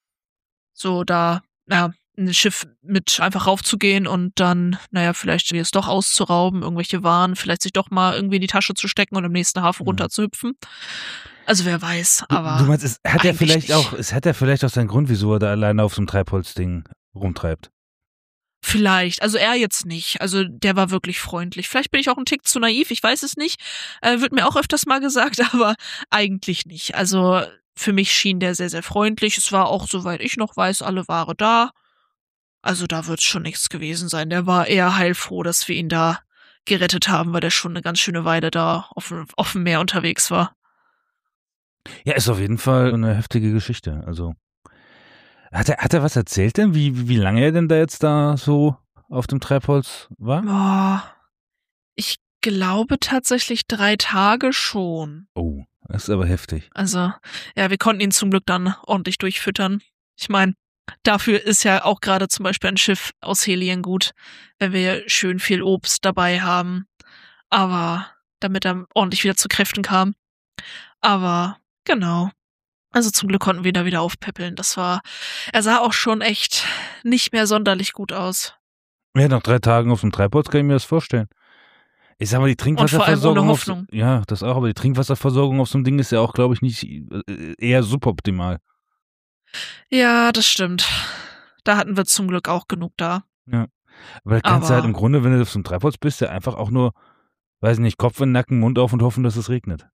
ein Schiff mit einfach raufzugehen und dann, vielleicht es doch auszurauben, irgendwelche Waren, vielleicht sich doch mal irgendwie in die Tasche zu stecken und im nächsten Hafen runterzuhüpfen. Also wer weiß, aber. Du meinst, es hat ja vielleicht nicht. auch seinen Grund, wieso er da alleine auf so einem Treibholzding rumtreibt. Vielleicht. Also er jetzt nicht. Also der war wirklich freundlich. Vielleicht bin ich auch ein Tick zu naiv, ich weiß es nicht. Wird mir auch öfters mal gesagt, aber eigentlich nicht. Also für mich schien der sehr, sehr freundlich. Es war auch, soweit ich noch weiß, alle Ware da. Also da wird schon nichts gewesen sein. Der war eher heilfroh, dass wir ihn da gerettet haben, weil der schon eine ganz schöne Weile da auf dem Meer unterwegs war. Ja, ist auf jeden Fall eine heftige Geschichte. Also hat er was erzählt denn, wie lange er denn da jetzt da so auf dem Treibholz war? Boah, ich glaube tatsächlich 3 Tage schon. Oh, das ist aber heftig. Also, ja, wir konnten ihn zum Glück dann ordentlich durchfüttern. Ich meine, dafür ist ja auch gerade zum Beispiel ein Schiff aus Helien gut, wenn wir schön viel Obst dabei haben. Aber damit er ordentlich wieder zu Kräften kam. Aber genau. Also zum Glück konnten wir da wieder aufpäppeln. Er sah auch schon echt nicht mehr sonderlich gut aus. Ja, nach 3 Tagen auf dem Treibholz kann ich mir das vorstellen. Ich sag mal, die Trinkwasserversorgung. Und vor allem ohne Hoffnung. Ja, das auch, aber die Trinkwasserversorgung auf so einem Ding ist ja auch, glaube ich, nicht eher suboptimal. Ja, das stimmt. Da hatten wir zum Glück auch genug da. Ja. Aber da kannst du halt im Grunde, wenn du auf so einem Treibholz bist, ja einfach auch nur, weiß nicht, Kopf in den Nacken, Mund auf und hoffen, dass es regnet.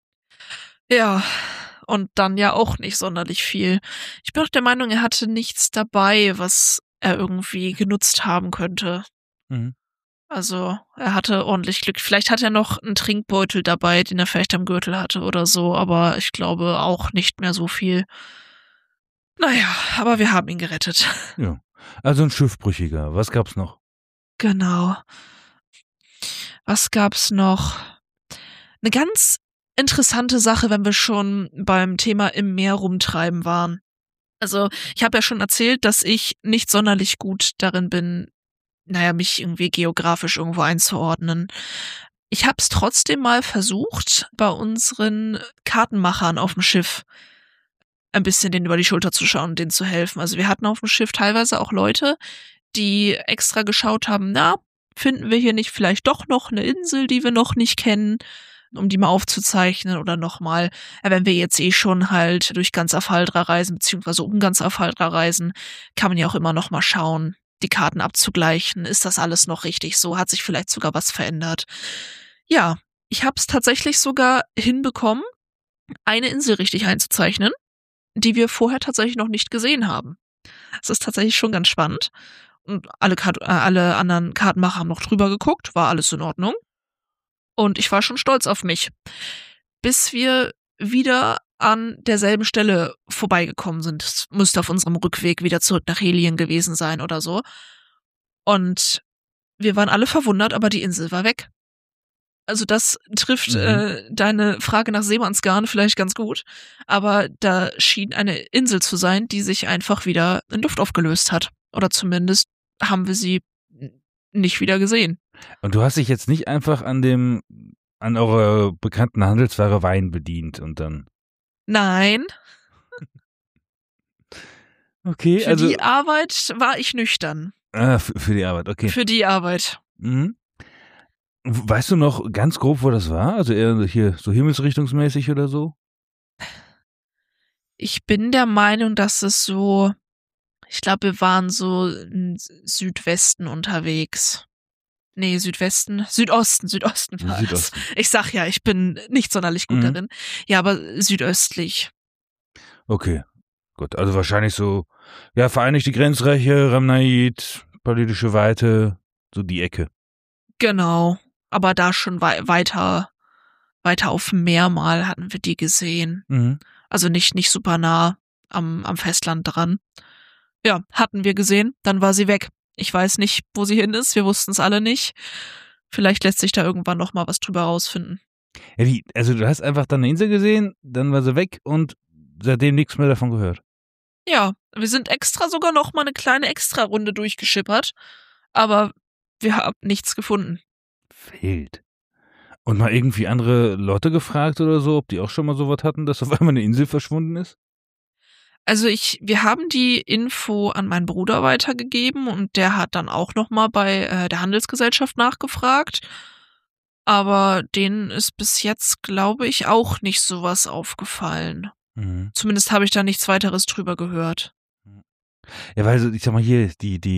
Ja, und dann ja auch nicht sonderlich viel. Ich bin auch der Meinung, er hatte nichts dabei, was er irgendwie genutzt haben könnte. Mhm. Also, er hatte ordentlich Glück. Vielleicht hat er noch einen Trinkbeutel dabei, den er vielleicht am Gürtel hatte oder so, aber ich glaube auch nicht mehr so viel. Naja, aber wir haben ihn gerettet. Ja. Also ein Schiffbrüchiger. Was gab's noch? Genau. Was gab's noch? Eine ganz interessante Sache, wenn wir schon beim Thema im Meer rumtreiben waren. Also, ich habe ja schon erzählt, dass ich nicht sonderlich gut darin bin, mich irgendwie geografisch irgendwo einzuordnen. Ich habe es trotzdem mal versucht, bei unseren Kartenmachern auf dem Schiff ein bisschen denen über die Schulter zu schauen und denen zu helfen. Also wir hatten auf dem Schiff teilweise auch Leute, die extra geschaut haben, finden wir hier nicht vielleicht doch noch eine Insel, die wir noch nicht kennen, um die mal aufzuzeichnen oder nochmal, wenn wir jetzt schon halt durch ganz Afaldra reisen, beziehungsweise um ganz Afaldra reisen, kann man ja auch immer noch mal schauen, die Karten abzugleichen. Ist das alles noch richtig so? Hat sich vielleicht sogar was verändert? Ja, ich habe es tatsächlich sogar hinbekommen, eine Insel richtig einzuzeichnen, die wir vorher tatsächlich noch nicht gesehen haben. Das ist tatsächlich schon ganz spannend. Und alle anderen Kartenmacher haben noch drüber geguckt, war alles in Ordnung. Und ich war schon stolz auf mich. Bis wir wieder an derselben Stelle vorbeigekommen sind. Es müsste auf unserem Rückweg wieder zurück nach Helien gewesen sein oder so. Und wir waren alle verwundert, aber die Insel war weg. Also das trifft deine Frage nach Seemannsgarn vielleicht ganz gut. Aber da schien eine Insel zu sein, die sich einfach wieder in Luft aufgelöst hat. Oder zumindest haben wir sie nicht wieder gesehen. Und du hast dich jetzt nicht einfach an eurer bekannten Handelsware Wein bedient und dann... Nein. Okay, für die Arbeit war ich nüchtern. Für die Arbeit, okay. Für die Arbeit. Mhm. Weißt du noch ganz grob, wo das war? Also eher hier so himmelsrichtungsmäßig oder so? Ich bin der Meinung, dass es so, ich glaube, wir waren so im Südwesten unterwegs. Nee, Südosten war das. Ich sag ja, ich bin nicht sonderlich gut darin. Ja, aber südöstlich. Okay, gut. Also wahrscheinlich so, ja, Vereinigte Grenzreiche, Ramnaid, politische Weite, so die Ecke. Genau, aber da schon weiter auf dem Meer mal hatten wir die gesehen. Mhm. Also nicht super nah am Festland dran. Ja, hatten wir gesehen, dann war sie weg. Ich weiß nicht, wo sie hin ist, wir wussten es alle nicht. Vielleicht lässt sich da irgendwann noch mal was drüber rausfinden. Ja, wie? Also du hast einfach dann eine Insel gesehen, dann war sie weg und seitdem nichts mehr davon gehört. Ja, wir sind extra sogar noch mal eine kleine Extra-Runde durchgeschippert, aber wir haben nichts gefunden. Fehlt. Und mal irgendwie andere Leute gefragt oder so, ob die auch schon mal sowas hatten, dass auf einmal eine Insel verschwunden ist? Also wir haben die Info an meinen Bruder weitergegeben und der hat dann auch noch mal bei der Handelsgesellschaft nachgefragt. Aber denen ist bis jetzt, glaube ich, auch nicht sowas aufgefallen. Mhm. Zumindest habe ich da nichts weiteres drüber gehört. Ja, weil ich sag mal hier, die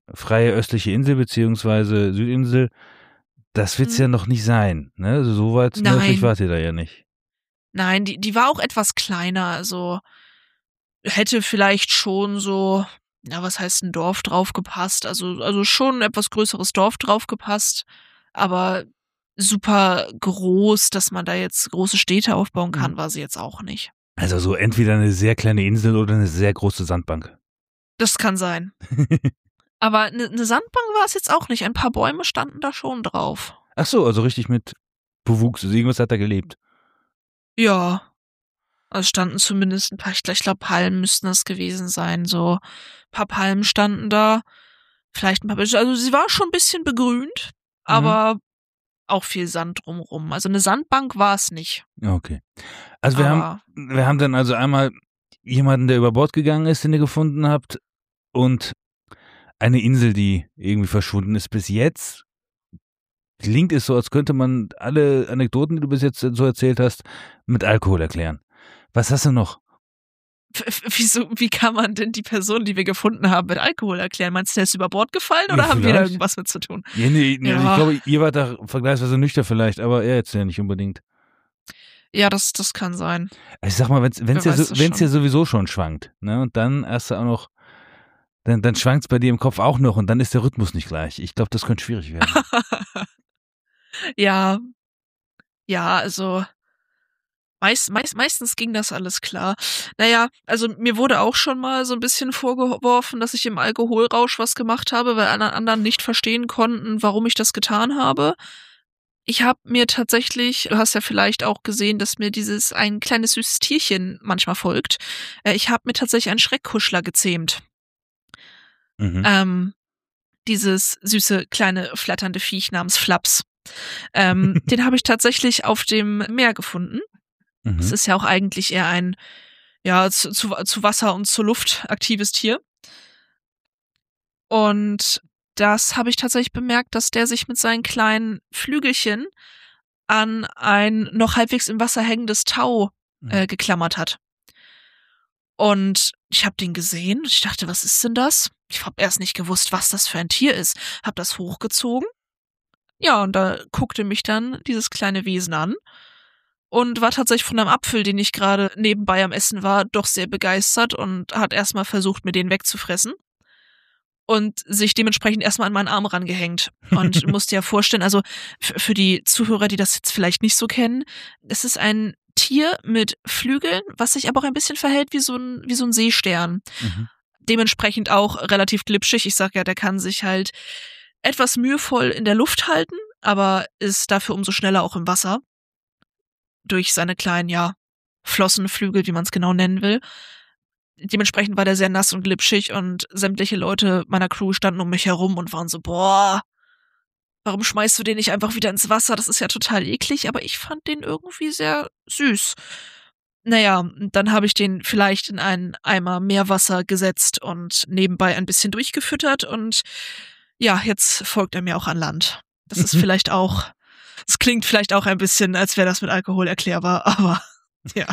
freie östliche Insel beziehungsweise Südinsel, das wird's ja noch nicht sein. Ne? Also so weit nördlich Nein. wart ihr da ja nicht. Nein, die war auch etwas kleiner, also hätte vielleicht schon so, ja, was heißt ein Dorf draufgepasst? Also schon ein etwas größeres Dorf draufgepasst, aber super groß, dass man da jetzt große Städte aufbauen kann, war sie jetzt auch nicht. Also so entweder eine sehr kleine Insel oder eine sehr große Sandbank. Das kann sein. Aber eine Sandbank war es jetzt auch nicht. Ein paar Bäume standen da schon drauf. Ach so, also richtig mit Bewuchs. Also irgendwas hat da gelebt. Ja. Es standen zumindest ein paar, ich glaube, Palmen müssten das gewesen sein. So ein paar Palmen standen da. Vielleicht ein paar, also sie war schon ein bisschen begrünt, aber auch viel Sand drumrum. Also eine Sandbank war es nicht. Okay. Also wir haben dann also einmal jemanden, der über Bord gegangen ist, den ihr gefunden habt, und eine Insel, die irgendwie verschwunden ist. Bis jetzt klingt es so, als könnte man alle Anekdoten, die du bis jetzt so erzählt hast, mit Alkohol erklären. Was hast du noch? Wie kann man denn die Person, die wir gefunden haben, mit Alkohol erklären? Meinst du, der ist über Bord gefallen oder haben wir da irgendwas mit zu tun? Ja, nee, ja. Also ich glaube, ihr wart da vergleichsweise nüchtern vielleicht, aber er jetzt ja nicht unbedingt. Ja, das kann sein. Ich sag mal, wenn's ja sowieso schon schwankt, ne, und dann erst auch noch, dann schwankt's bei dir im Kopf auch noch und dann ist der Rhythmus nicht gleich. Ich glaube, das könnte schwierig werden. Ja, also meistens ging das alles klar. Naja, also mir wurde auch schon mal so ein bisschen vorgeworfen, dass ich im Alkoholrausch was gemacht habe, weil alle anderen nicht verstehen konnten, warum ich das getan habe. Ich habe mir tatsächlich, du hast ja vielleicht auch gesehen, dass mir ein kleines süßes Tierchen manchmal folgt. Ich habe mir tatsächlich einen Schreckkuschler gezähmt. Dieses süße, kleine, flatternde Viech namens Flaps. Den habe ich tatsächlich auf dem Meer gefunden. Das ist ja auch eigentlich eher ein, ja, zu Wasser und zur Luft aktives Tier. Und das habe ich tatsächlich bemerkt, dass der sich mit seinen kleinen Flügelchen an ein noch halbwegs im Wasser hängendes Tau geklammert hat. Und ich habe den gesehen und ich dachte, was ist denn das? Ich habe erst nicht gewusst, was das für ein Tier ist. Hab das hochgezogen. Ja, und da guckte mich dann dieses kleine Wesen an und war tatsächlich von einem Apfel, den ich gerade nebenbei am Essen war, doch sehr begeistert und hat erstmal versucht, mir den wegzufressen. Und sich dementsprechend erstmal an meinen Arm rangehängt. Und du musst dir ja vorstellen, also für die Zuhörer, die das jetzt vielleicht nicht so kennen, es ist ein Tier mit Flügeln, was sich aber auch ein bisschen verhält wie so ein Seestern. Dementsprechend auch relativ glitschig. Ich sag ja, der kann sich halt etwas mühevoll in der Luft halten, aber ist dafür umso schneller auch im Wasser. Durch seine kleinen, ja, Flossenflügel, wie man es genau nennen will. Dementsprechend war der sehr nass und glitschig und sämtliche Leute meiner Crew standen um mich herum und waren so, boah, warum schmeißt du den nicht einfach wieder ins Wasser? Das ist ja total eklig, aber ich fand den irgendwie sehr süß. Naja, dann habe ich den vielleicht in einen Eimer Meerwasser gesetzt und nebenbei ein bisschen durchgefüttert und ja, jetzt folgt er mir auch an Land. Das ist vielleicht auch, es klingt vielleicht auch ein bisschen, als wäre das mit Alkohol erklärbar, aber ja.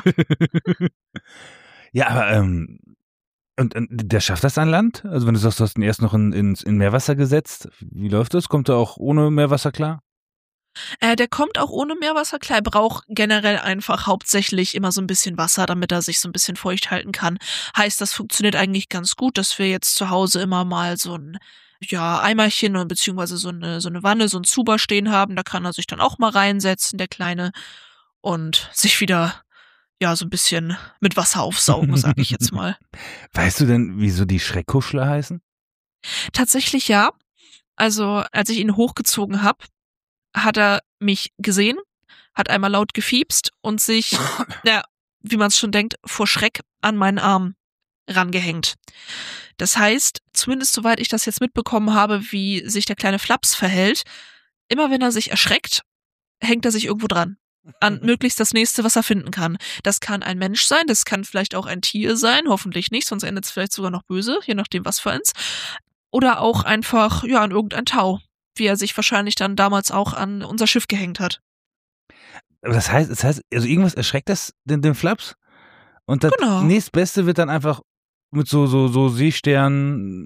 Ja, aber und der schafft das an Land? Also wenn du sagst, du hast ihn erst noch in Meerwasser gesetzt, wie läuft das? Kommt er auch ohne Meerwasser klar? Der kommt auch ohne Meerwasser klar. Er braucht generell einfach hauptsächlich immer so ein bisschen Wasser, damit er sich so ein bisschen feucht halten kann. Heißt, das funktioniert eigentlich ganz gut, dass wir jetzt zu Hause immer mal so ein Eimerchen und beziehungsweise so eine Wanne, so ein Zuber stehen haben. Da kann er sich dann auch mal reinsetzen, der Kleine, und sich wieder so ein bisschen mit Wasser aufsaugen, sage ich jetzt mal. Weißt du denn, wieso die Schreckkuschler heißen? Tatsächlich ja. Also, als ich ihn hochgezogen habe, hat er mich gesehen, hat einmal laut gefiepst und sich, wie man es schon denkt, vor Schreck an meinen Arm rangehängt. Das heißt, zumindest soweit ich das jetzt mitbekommen habe, wie sich der kleine Flaps verhält, immer wenn er sich erschreckt, hängt er sich irgendwo dran. An möglichst das nächste, was er finden kann. Das kann ein Mensch sein, das kann vielleicht auch ein Tier sein, hoffentlich nicht, sonst endet es vielleicht sogar noch böse, je nachdem was für eins. Oder auch einfach, an irgendein Tau, wie er sich wahrscheinlich dann damals auch an unser Schiff gehängt hat. Aber das heißt, also irgendwas erschreckt das den Flaps? Und das Genau. nächstbeste wird dann einfach mit so Seesternen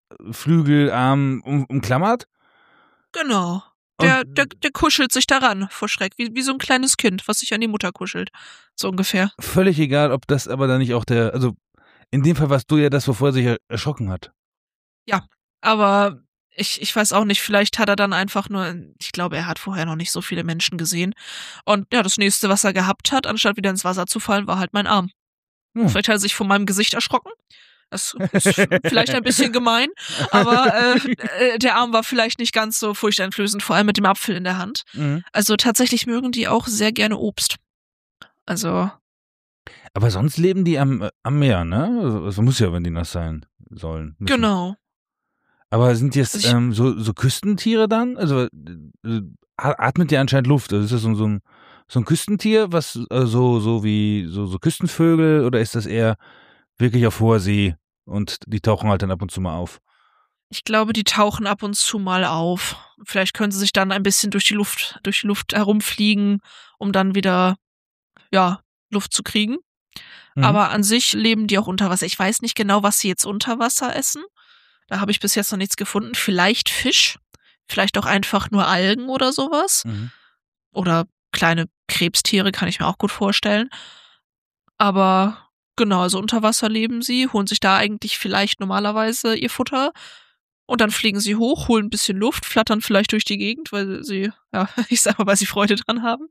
Flügel, Arm umklammert. Genau. Der kuschelt sich daran vor Schreck, wie so ein kleines Kind, was sich an die Mutter kuschelt. So ungefähr. Völlig egal, ob das aber dann nicht auch also in dem Fall warst du ja das, wovor er sich erschrocken hat. Ja, aber ich weiß auch nicht, vielleicht hat er dann einfach nur, ich glaube, er hat vorher noch nicht so viele Menschen gesehen. Und ja, das nächste, was er gehabt hat, anstatt wieder ins Wasser zu fallen, war halt mein Arm. Vielleicht hat er sich von meinem Gesicht erschrocken. Das ist vielleicht ein bisschen gemein, aber der Arm war vielleicht nicht ganz so furchteinflößend, vor allem mit dem Apfel in der Hand. Mhm. Also tatsächlich mögen die auch sehr gerne Obst. Also. Aber sonst leben die am Meer, ne? Das muss ja, wenn die nass sein sollen. Müssen. Genau. Aber sind jetzt so Küstentiere dann? Also atmet ja anscheinend Luft. Also ist das so ein Küstentier, was so wie so Küstenvögel, oder ist das eher wirklich auf hoher See und die tauchen halt dann ab und zu mal auf? Ich glaube, die tauchen ab und zu mal auf. Vielleicht können sie sich dann ein bisschen durch die Luft herumfliegen, um dann wieder, Luft zu kriegen. Mhm. Aber an sich leben die auch unter Wasser. Ich weiß nicht genau, was sie jetzt unter Wasser essen. Da habe ich bis jetzt noch nichts gefunden. Vielleicht Fisch, vielleicht auch einfach nur Algen oder sowas. Mhm. Oder kleine Krebstiere, kann ich mir auch gut vorstellen. Aber genau, also unter Wasser leben sie, holen sich da eigentlich vielleicht normalerweise ihr Futter. Und dann fliegen sie hoch, holen ein bisschen Luft, flattern vielleicht durch die Gegend, weil sie, ich sag mal, weil sie Freude dran haben.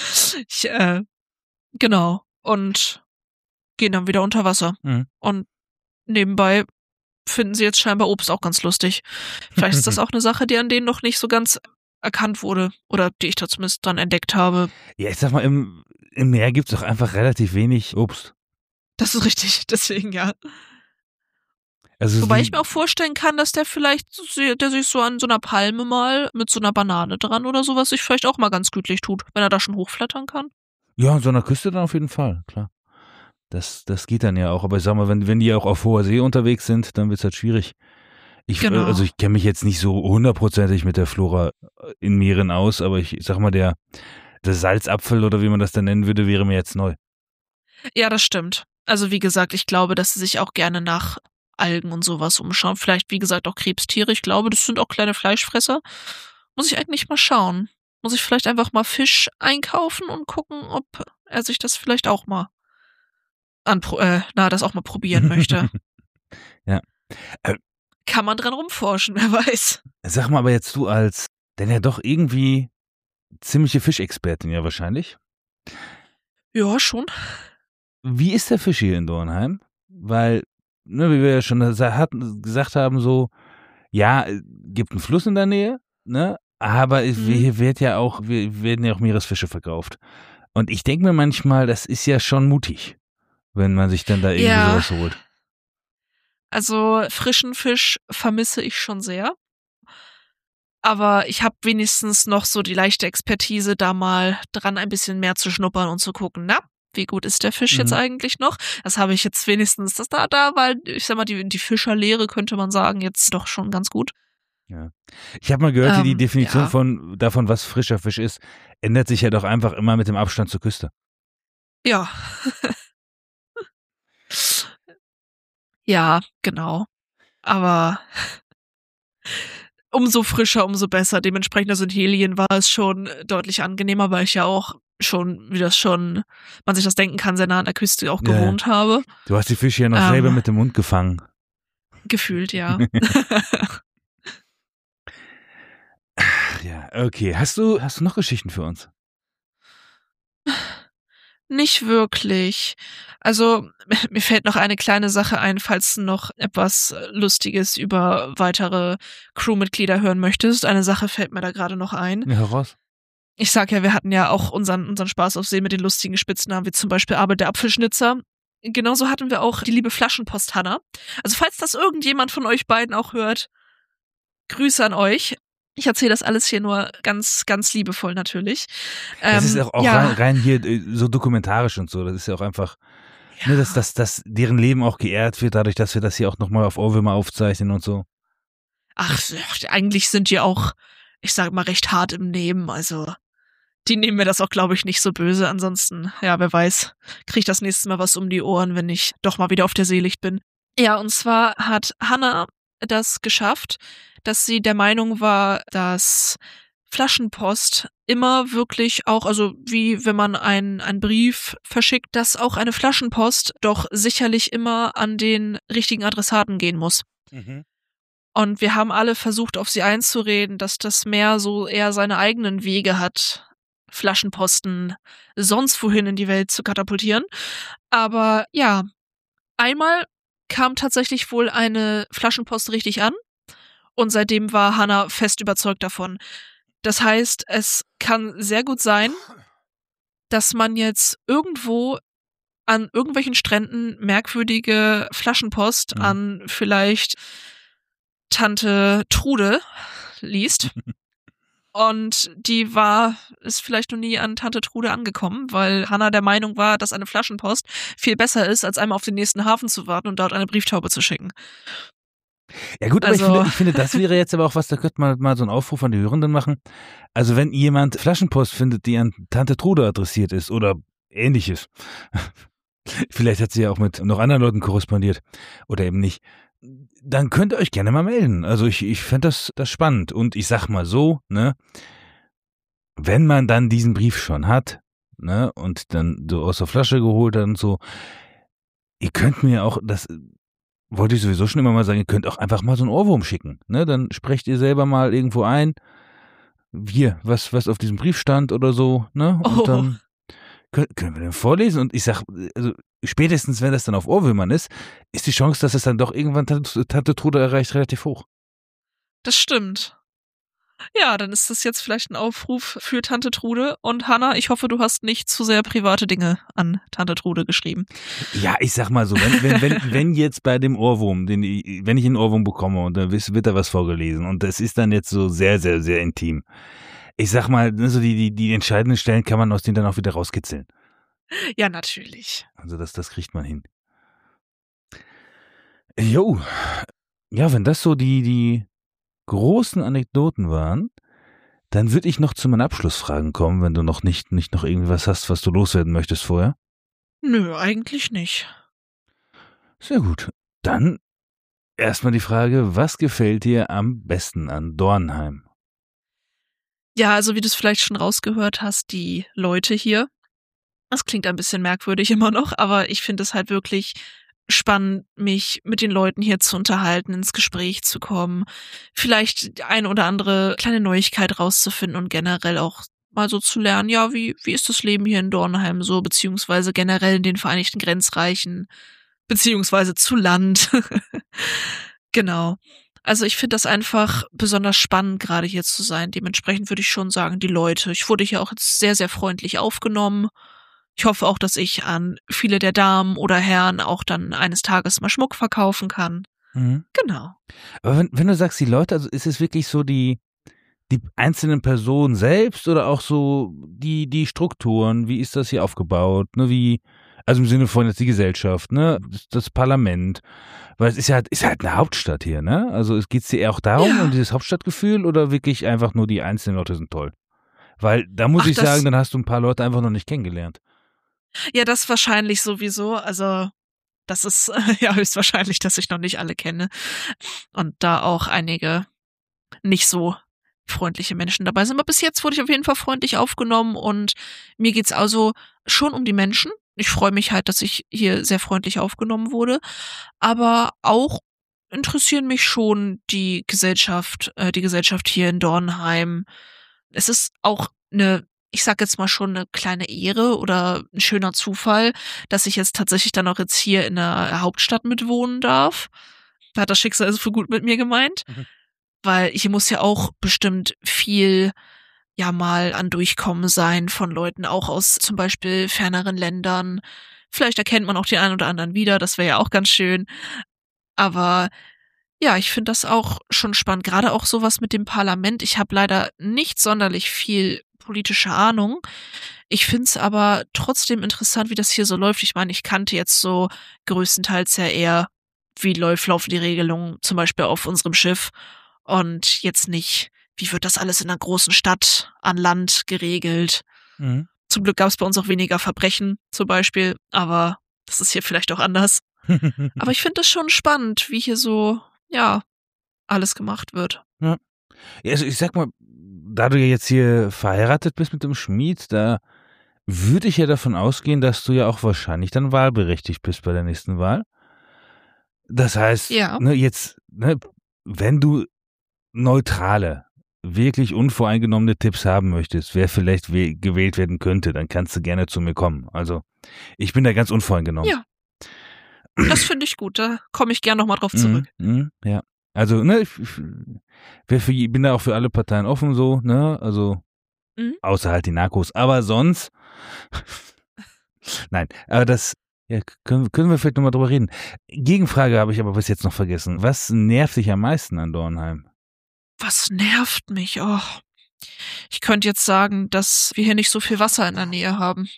Genau. Und gehen dann wieder unter Wasser. Mhm. Und nebenbei finden sie jetzt scheinbar Obst auch ganz lustig. Vielleicht ist das auch eine Sache, die an denen noch nicht so ganz erkannt wurde. Oder die ich da zumindest dann entdeckt habe. Ja, ich sag mal, im Meer gibt's doch einfach relativ wenig Obst. Das ist richtig, deswegen ja. Also Wobei ich mir auch vorstellen kann, dass der sich so an so einer Palme mal mit so einer Banane dran oder sowas sich vielleicht auch mal ganz gütlich tut, wenn er da schon hochflattern kann. Ja, an so einer Küste dann auf jeden Fall, klar. Das geht dann ja auch. Aber ich sag mal, wenn die auch auf hoher See unterwegs sind, dann wird's halt schwierig. Genau. Also ich kenne mich jetzt nicht so hundertprozentig mit der Flora in Meeren aus, aber ich sag mal, der Salzapfel oder wie man das dann nennen würde, wäre mir jetzt neu. Ja, das stimmt. Also wie gesagt, ich glaube, dass sie sich auch gerne nach Algen und sowas umschauen. Vielleicht, wie gesagt, auch Krebstiere. Ich glaube, das sind auch kleine Fleischfresser. Muss ich eigentlich mal schauen. Muss ich vielleicht einfach mal Fisch einkaufen und gucken, ob er sich das vielleicht auch mal das auch mal probieren möchte. Ja. Kann man dran rumforschen, wer weiß. Sag mal, aber jetzt du denn ja doch irgendwie ziemliche Fischexpertin ja wahrscheinlich. Ja, schon. Wie ist der Fisch hier in Dornheim? Weil, wie wir ja schon gesagt haben, so, ja, gibt einen Fluss in der Nähe, ne? Aber hier werden ja auch Meeresfische verkauft. Und ich denke mir manchmal, das ist ja schon mutig, wenn man sich dann da irgendwie sowas holt. Also frischen Fisch vermisse ich schon sehr. Aber ich habe wenigstens noch so die leichte Expertise, da mal dran ein bisschen mehr zu schnuppern und zu gucken, wie gut ist der Fisch jetzt eigentlich noch? Das habe ich jetzt wenigstens, da war, ich sag mal, die Fischerlehre, könnte man sagen, jetzt doch schon ganz gut. Ja. Ich habe mal gehört, die Definition davon, was frischer Fisch ist, ändert sich ja doch einfach immer mit dem Abstand zur Küste. Ja. Ja, genau. Aber umso frischer, umso besser. Dementsprechend, also in Helien war es schon deutlich angenehmer, weil ich ja auch schon, wie das schon, man sich das denken kann, sehr nah an der Küste auch gewohnt habe. Du hast die Fische ja noch selber mit dem Mund gefangen. Gefühlt, ja. Ja, okay. Hast du noch Geschichten für uns? Nicht wirklich. Also, mir fällt noch eine kleine Sache ein, falls du noch etwas Lustiges über weitere Crewmitglieder hören möchtest. Eine Sache fällt mir da gerade noch ein. Ja, heraus. Ich sag ja, wir hatten ja auch unseren Spaß auf See mit den lustigen Spitznamen, wie zum Beispiel Abel der Apfelschnitzer. Genauso hatten wir auch die liebe Flaschenpost Hanna. Also, falls das irgendjemand von euch beiden auch hört, Grüße an euch. Ich erzähle das alles hier nur ganz, ganz liebevoll natürlich. Das ist auch rein hier so dokumentarisch und so. Das ist ja auch einfach, dass deren Leben auch geehrt wird, dadurch, dass wir das hier auch nochmal auf Ohrwürmer aufzeichnen und so. Ach, eigentlich sind die auch, ich sag mal, recht hart im Nehmen. Also, die nehmen mir das auch, glaube ich, nicht so böse. Ansonsten, ja, wer weiß, krieg ich das nächste Mal was um die Ohren, wenn ich doch mal wieder auf der Seelicht bin. Ja, und zwar hat Hanna das geschafft, dass sie der Meinung war, dass Flaschenpost immer wirklich auch, also wie wenn man einen Brief verschickt, dass auch eine Flaschenpost doch sicherlich immer an den richtigen Adressaten gehen muss. Und wir haben alle versucht, auf sie einzureden, dass das mehr so eher seine eigenen Wege hat, Flaschenposten sonst wohin in die Welt zu katapultieren. Aber ja, einmal kam tatsächlich wohl eine Flaschenpost richtig an und seitdem war Hannah fest überzeugt davon. Das heißt, es kann sehr gut sein, dass man jetzt irgendwo an irgendwelchen Stränden merkwürdige Flaschenpost an vielleicht Tante Trude liest. Und die ist vielleicht noch nie an Tante Trude angekommen, weil Hannah der Meinung war, dass eine Flaschenpost viel besser ist, als einmal auf den nächsten Hafen zu warten und dort eine Brieftaube zu schicken. Ja gut, aber ich finde, das wäre jetzt aber auch was, da könnte man mal so einen Aufruf an die Hörenden machen. Also wenn jemand Flaschenpost findet, die an Tante Trude adressiert ist oder ähnliches, vielleicht hat sie ja auch mit noch anderen Leuten korrespondiert oder eben nicht, dann könnt ihr euch gerne mal melden. Also ich fände das spannend und ich sag mal so, ne, wenn man dann diesen Brief schon hat, ne, und dann so aus der Flasche geholt hat und so, ihr könnt mir auch, das wollte ich sowieso schon immer mal sagen, ihr könnt auch einfach mal so einen Ohrwurm schicken, ne, dann sprecht ihr selber mal irgendwo ein, hier, was auf diesem Brief stand oder so, ne, und dann können wir den vorlesen und ich sag, also spätestens wenn das dann auf Ohrwürmern ist die Chance, dass es dann doch irgendwann Tante Trude erreicht, relativ hoch. Das stimmt. Ja, dann ist das jetzt vielleicht ein Aufruf für Tante Trude. Und Hannah, ich hoffe, du hast nicht zu sehr private Dinge an Tante Trude geschrieben. Ja, ich sag mal so, wenn jetzt bei dem Ohrwurm, wenn ich einen Ohrwurm bekomme und dann wird da was vorgelesen und das ist dann jetzt so sehr, sehr, sehr intim. Ich sag mal, so die entscheidenden Stellen kann man aus denen dann auch wieder rauskitzeln. Ja, natürlich. Also das kriegt man hin. Jo, ja, wenn das so die großen Anekdoten waren, dann würde ich noch zu meinen Abschlussfragen kommen, wenn du noch nicht noch irgendwas hast, was du loswerden möchtest vorher. Nö, eigentlich nicht. Sehr gut. Dann erstmal die Frage, was gefällt dir am besten an Dornheim? Ja, also wie du es vielleicht schon rausgehört hast, die Leute hier. Das klingt ein bisschen merkwürdig immer noch, aber ich finde es halt wirklich spannend, mich mit den Leuten hier zu unterhalten, ins Gespräch zu kommen, vielleicht eine oder andere kleine Neuigkeit rauszufinden und generell auch mal so zu lernen, ja, wie ist das Leben hier in Dornheim so, beziehungsweise generell in den Vereinigten Grenzreichen, beziehungsweise zu Land. Genau. Also ich finde das einfach besonders spannend, gerade hier zu sein. Dementsprechend würde ich schon sagen, die Leute. Ich wurde hier auch jetzt sehr, sehr freundlich aufgenommen. Ich hoffe auch, dass ich an viele der Damen oder Herren auch dann eines Tages mal Schmuck verkaufen kann. Genau. Aber wenn du sagst, die Leute, also ist es wirklich so die einzelnen Personen selbst oder auch so die Strukturen, wie ist das hier aufgebaut, ne, also im Sinne von jetzt die Gesellschaft, ne, das Parlament, weil es ist halt eine Hauptstadt hier, ne, also es geht dir eher auch darum, um dieses Hauptstadtgefühl oder wirklich einfach nur die einzelnen Leute sind toll? Weil da muss ich sagen, dann hast du ein paar Leute einfach noch nicht kennengelernt. Ja, das wahrscheinlich sowieso, also das ist ja höchstwahrscheinlich, dass ich noch nicht alle kenne und da auch einige nicht so freundliche Menschen dabei sind. Aber bis jetzt wurde ich auf jeden Fall freundlich aufgenommen und mir geht's also schon um die Menschen. Ich freue mich halt, dass ich hier sehr freundlich aufgenommen wurde, aber auch interessieren mich schon die Gesellschaft hier in Dornheim. Es ist auch ich sag jetzt mal schon eine kleine Ehre oder ein schöner Zufall, dass ich jetzt tatsächlich dann auch jetzt hier in der Hauptstadt mitwohnen darf. Da hat das Schicksal so gut mit mir gemeint. Weil hier muss ja auch bestimmt viel ja mal an Durchkommen sein von Leuten, auch aus zum Beispiel ferneren Ländern. Vielleicht erkennt man auch den einen oder anderen wieder, das wäre ja auch ganz schön. Aber ja, ich finde das auch schon spannend, gerade auch sowas mit dem Parlament. Ich habe leider nicht sonderlich viel politische Ahnung. Ich finde es aber trotzdem interessant, wie das hier so läuft. Ich meine, ich kannte jetzt so größtenteils ja eher, wie laufen die Regelungen zum Beispiel auf unserem Schiff. Und jetzt nicht, wie wird das alles in einer großen Stadt an Land geregelt. Zum Glück gab es bei uns auch weniger Verbrechen zum Beispiel, aber das ist hier vielleicht auch anders. Aber ich finde das schon spannend, wie hier so, ja, alles gemacht wird. Ja, also ich sag mal, da du ja jetzt hier verheiratet bist mit dem Schmied, da würde ich ja davon ausgehen, dass du ja auch wahrscheinlich dann wahlberechtigt bist bei der nächsten Wahl. Das heißt, Ja. wenn du neutrale, wirklich unvoreingenommene Tipps haben möchtest, wer vielleicht gewählt werden könnte, dann kannst du gerne zu mir kommen. Also, ich bin da ganz unvoreingenommen. Ja. Das finde ich gut, da komme ich gern nochmal drauf zurück. Ja. Also, ich bin da auch für alle Parteien offen so, ne? Also, außer halt die Narcos. Aber sonst, nein, aber das, ja, können wir vielleicht nochmal drüber reden. Gegenfrage habe ich aber bis jetzt noch vergessen. Was nervt dich am meisten an Dornheim? Was nervt mich? Oh. Ich könnte jetzt sagen, dass wir hier nicht so viel Wasser in der Nähe haben.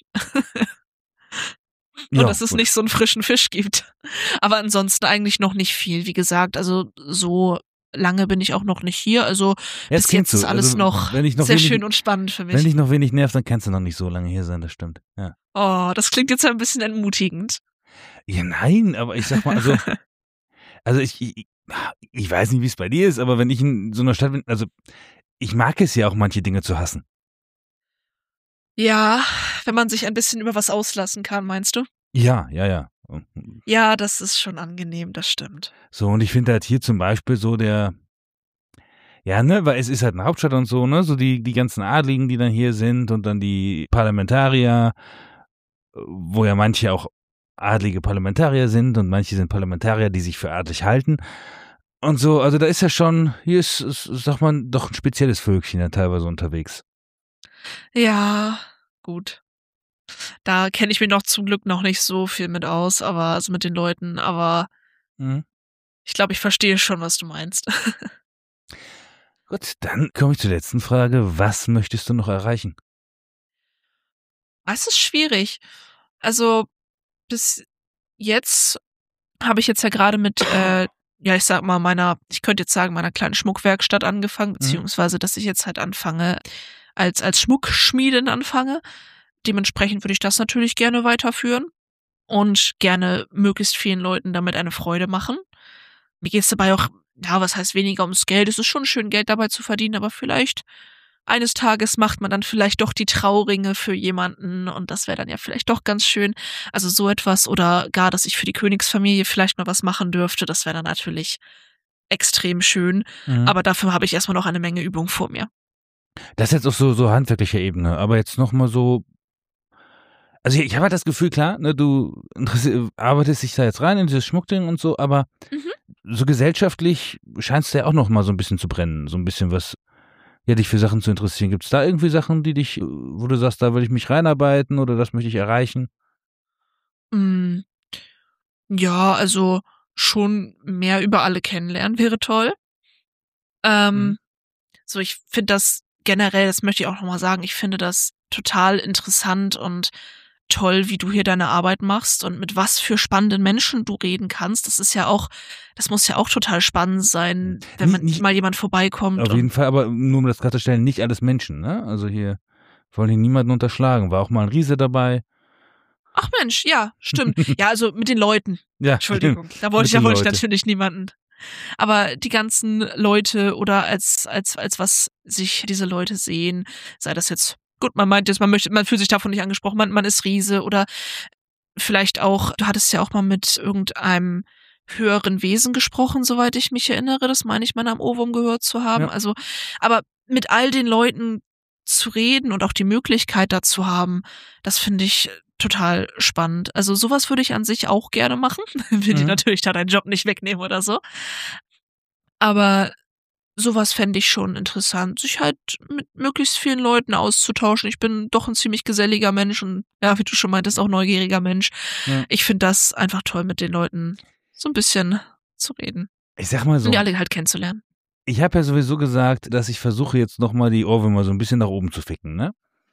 Und dass es nicht so einen frischen Fisch gibt. Aber ansonsten eigentlich noch nicht viel. Wie gesagt, also so lange bin ich auch noch nicht hier. Also bis jetzt ist alles noch sehr schön und spannend für mich. Wenn dich noch wenig nervt, dann kannst du noch nicht so lange hier sein, das stimmt. Ja. Oh, das klingt jetzt ein bisschen entmutigend. Ja, nein, aber ich sag mal, also ich weiß nicht, wie es bei dir ist, aber wenn ich in so einer Stadt bin, also ich mag es ja auch, manche Dinge zu hassen. Ja, wenn man sich ein bisschen über was auslassen kann, meinst du? Ja. Ja, das ist schon angenehm, das stimmt. So, und ich finde halt hier zum Beispiel so weil es ist halt eine Hauptstadt und so, ne, so die ganzen Adligen, die dann hier sind und dann die Parlamentarier, wo ja manche auch adlige Parlamentarier sind und manche sind Parlamentarier, die sich für adlig halten und so, also da ist ja schon, hier ist, sagt man, doch ein spezielles Völkchen ja teilweise unterwegs. Ja, gut. Da kenne ich mich noch zum Glück noch nicht so viel mit aus, also mit den Leuten, aber ich glaube, ich verstehe schon, was du meinst. Gut, dann komme ich zur letzten Frage. Was möchtest du noch erreichen? Es ist schwierig. Also bis jetzt habe ich jetzt ja gerade mit, ich sag mal, meiner kleinen Schmuckwerkstatt angefangen, beziehungsweise, dass ich jetzt halt anfange, als Schmuckschmiedin anfange. Dementsprechend würde ich das natürlich gerne weiterführen und gerne möglichst vielen Leuten damit eine Freude machen. Mir geht es dabei auch, was heißt weniger ums Geld? Es ist schon schön, Geld dabei zu verdienen, aber vielleicht eines Tages macht man dann vielleicht doch die Trauringe für jemanden und das wäre dann ja vielleicht doch ganz schön. Also so etwas oder gar, dass ich für die Königsfamilie vielleicht mal was machen dürfte, das wäre dann natürlich extrem schön. Aber dafür habe ich erstmal noch eine Menge Übung vor mir. Das ist jetzt auf so handwerklicher Ebene, aber jetzt nochmal so, also ich habe halt das Gefühl, klar, ne, du arbeitest dich da jetzt rein in dieses Schmuckding und so, aber so gesellschaftlich scheinst du ja auch nochmal so ein bisschen zu brennen, so ein bisschen was, ja, dich für Sachen zu interessieren. Gibt es da irgendwie Sachen, die dich, wo du sagst, da will ich mich reinarbeiten oder das möchte ich erreichen? Ja, also schon mehr über alle kennenlernen wäre toll. So, ich finde das generell, das möchte ich auch nochmal sagen, ich finde das total interessant und toll, wie du hier deine Arbeit machst und mit was für spannenden Menschen du reden kannst. Das muss ja auch total spannend sein, wenn mal jemand vorbeikommt. Auf jeden Fall, aber nur um das klarzustellen, nicht alles Menschen, ne? Also hier wollen hier niemanden unterschlagen. War auch mal ein Riese dabei. Ach Mensch, ja, stimmt. Ja, also mit den Leuten. Ja, Entschuldigung, da wollte ich natürlich niemanden. Aber die ganzen Leute oder als was sich diese Leute sehen, sei das jetzt, gut, man meint jetzt, man fühlt sich davon nicht angesprochen, man ist Riese oder vielleicht auch, du hattest ja auch mal mit irgendeinem höheren Wesen gesprochen, soweit ich mich erinnere, das meine ich mal am Ohrwurm gehört zu haben. Ja. Also, aber mit all den Leuten zu reden und auch die Möglichkeit dazu haben, das finde ich total spannend. Also sowas würde ich an sich auch gerne machen. Will die natürlich da deinen Job nicht wegnehmen oder so. Aber sowas fände ich schon interessant, sich halt mit möglichst vielen Leuten auszutauschen. Ich bin doch ein ziemlich geselliger Mensch und ja, wie du schon meintest, auch neugieriger Mensch. Ja. Ich finde das einfach toll, mit den Leuten so ein bisschen zu reden. Ich sag mal so. Und die alle halt kennenzulernen. Ich habe ja sowieso gesagt, dass ich versuche jetzt nochmal die Ohrwürmer so ein bisschen nach oben zu ficken, ne?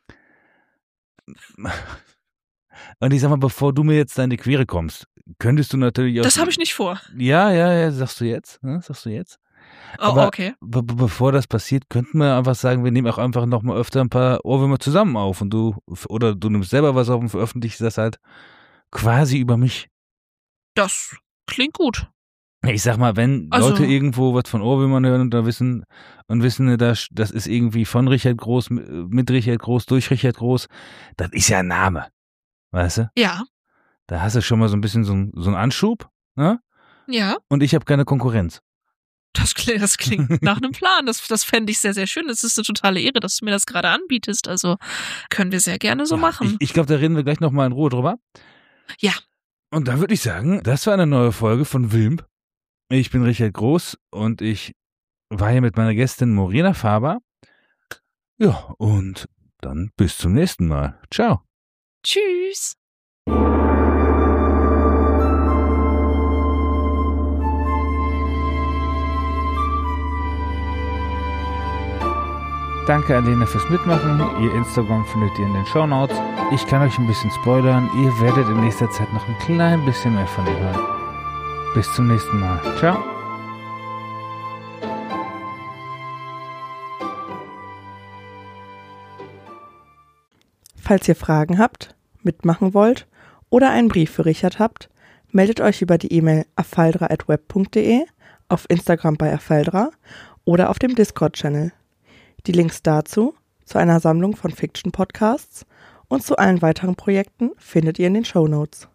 Und ich sag mal, bevor du mir jetzt da in die Quere kommst, könntest du natürlich auch... Das habe ich nicht vor. Ja, sagst du jetzt. Ne? Aber okay. Bevor das passiert, könnten wir einfach sagen, wir nehmen auch einfach nochmal öfter ein paar Ohrwürmer zusammen auf und du nimmst selber was auf und veröffentlichst das halt quasi über mich. Das klingt gut. Ich sag mal, wenn Also- Leute irgendwo was von Ohrwürmern hören und da wissen, das ist irgendwie von Richard Groß, mit Richard Groß, durch Richard Groß, das ist ja ein Name. Weißt du? Ja, Da hast du schon mal so ein bisschen so einen Anschub, ne? ja. Und ich habe keine Konkurrenz. Das klingt nach einem Plan. Das fände ich sehr, sehr schön. Es ist eine totale Ehre, dass du mir das gerade anbietest. Also können wir sehr gerne so Ja, machen. Ich glaube, da reden wir gleich nochmal in Ruhe drüber. Ja. Und dann würde ich sagen, das war eine neue Folge von Wilmp. Ich bin Richard Groß und ich war hier mit meiner Gästin Morena Faber. Ja, und dann bis zum nächsten Mal. Ciao. Tschüss. Danke an Lena fürs Mitmachen. Ihr Instagram findet ihr in den Shownotes. Ich kann euch ein bisschen spoilern. Ihr werdet in nächster Zeit noch ein klein bisschen mehr von ihr hören. Bis zum nächsten Mal. Ciao. Falls ihr Fragen habt, mitmachen wollt oder einen Brief für Richard habt, meldet euch über die E-Mail afaldra@web.de, auf Instagram bei afaldra oder auf dem Discord-Channel. Die Links dazu, zu einer Sammlung von Fiction-Podcasts und zu allen weiteren Projekten findet ihr in den Shownotes.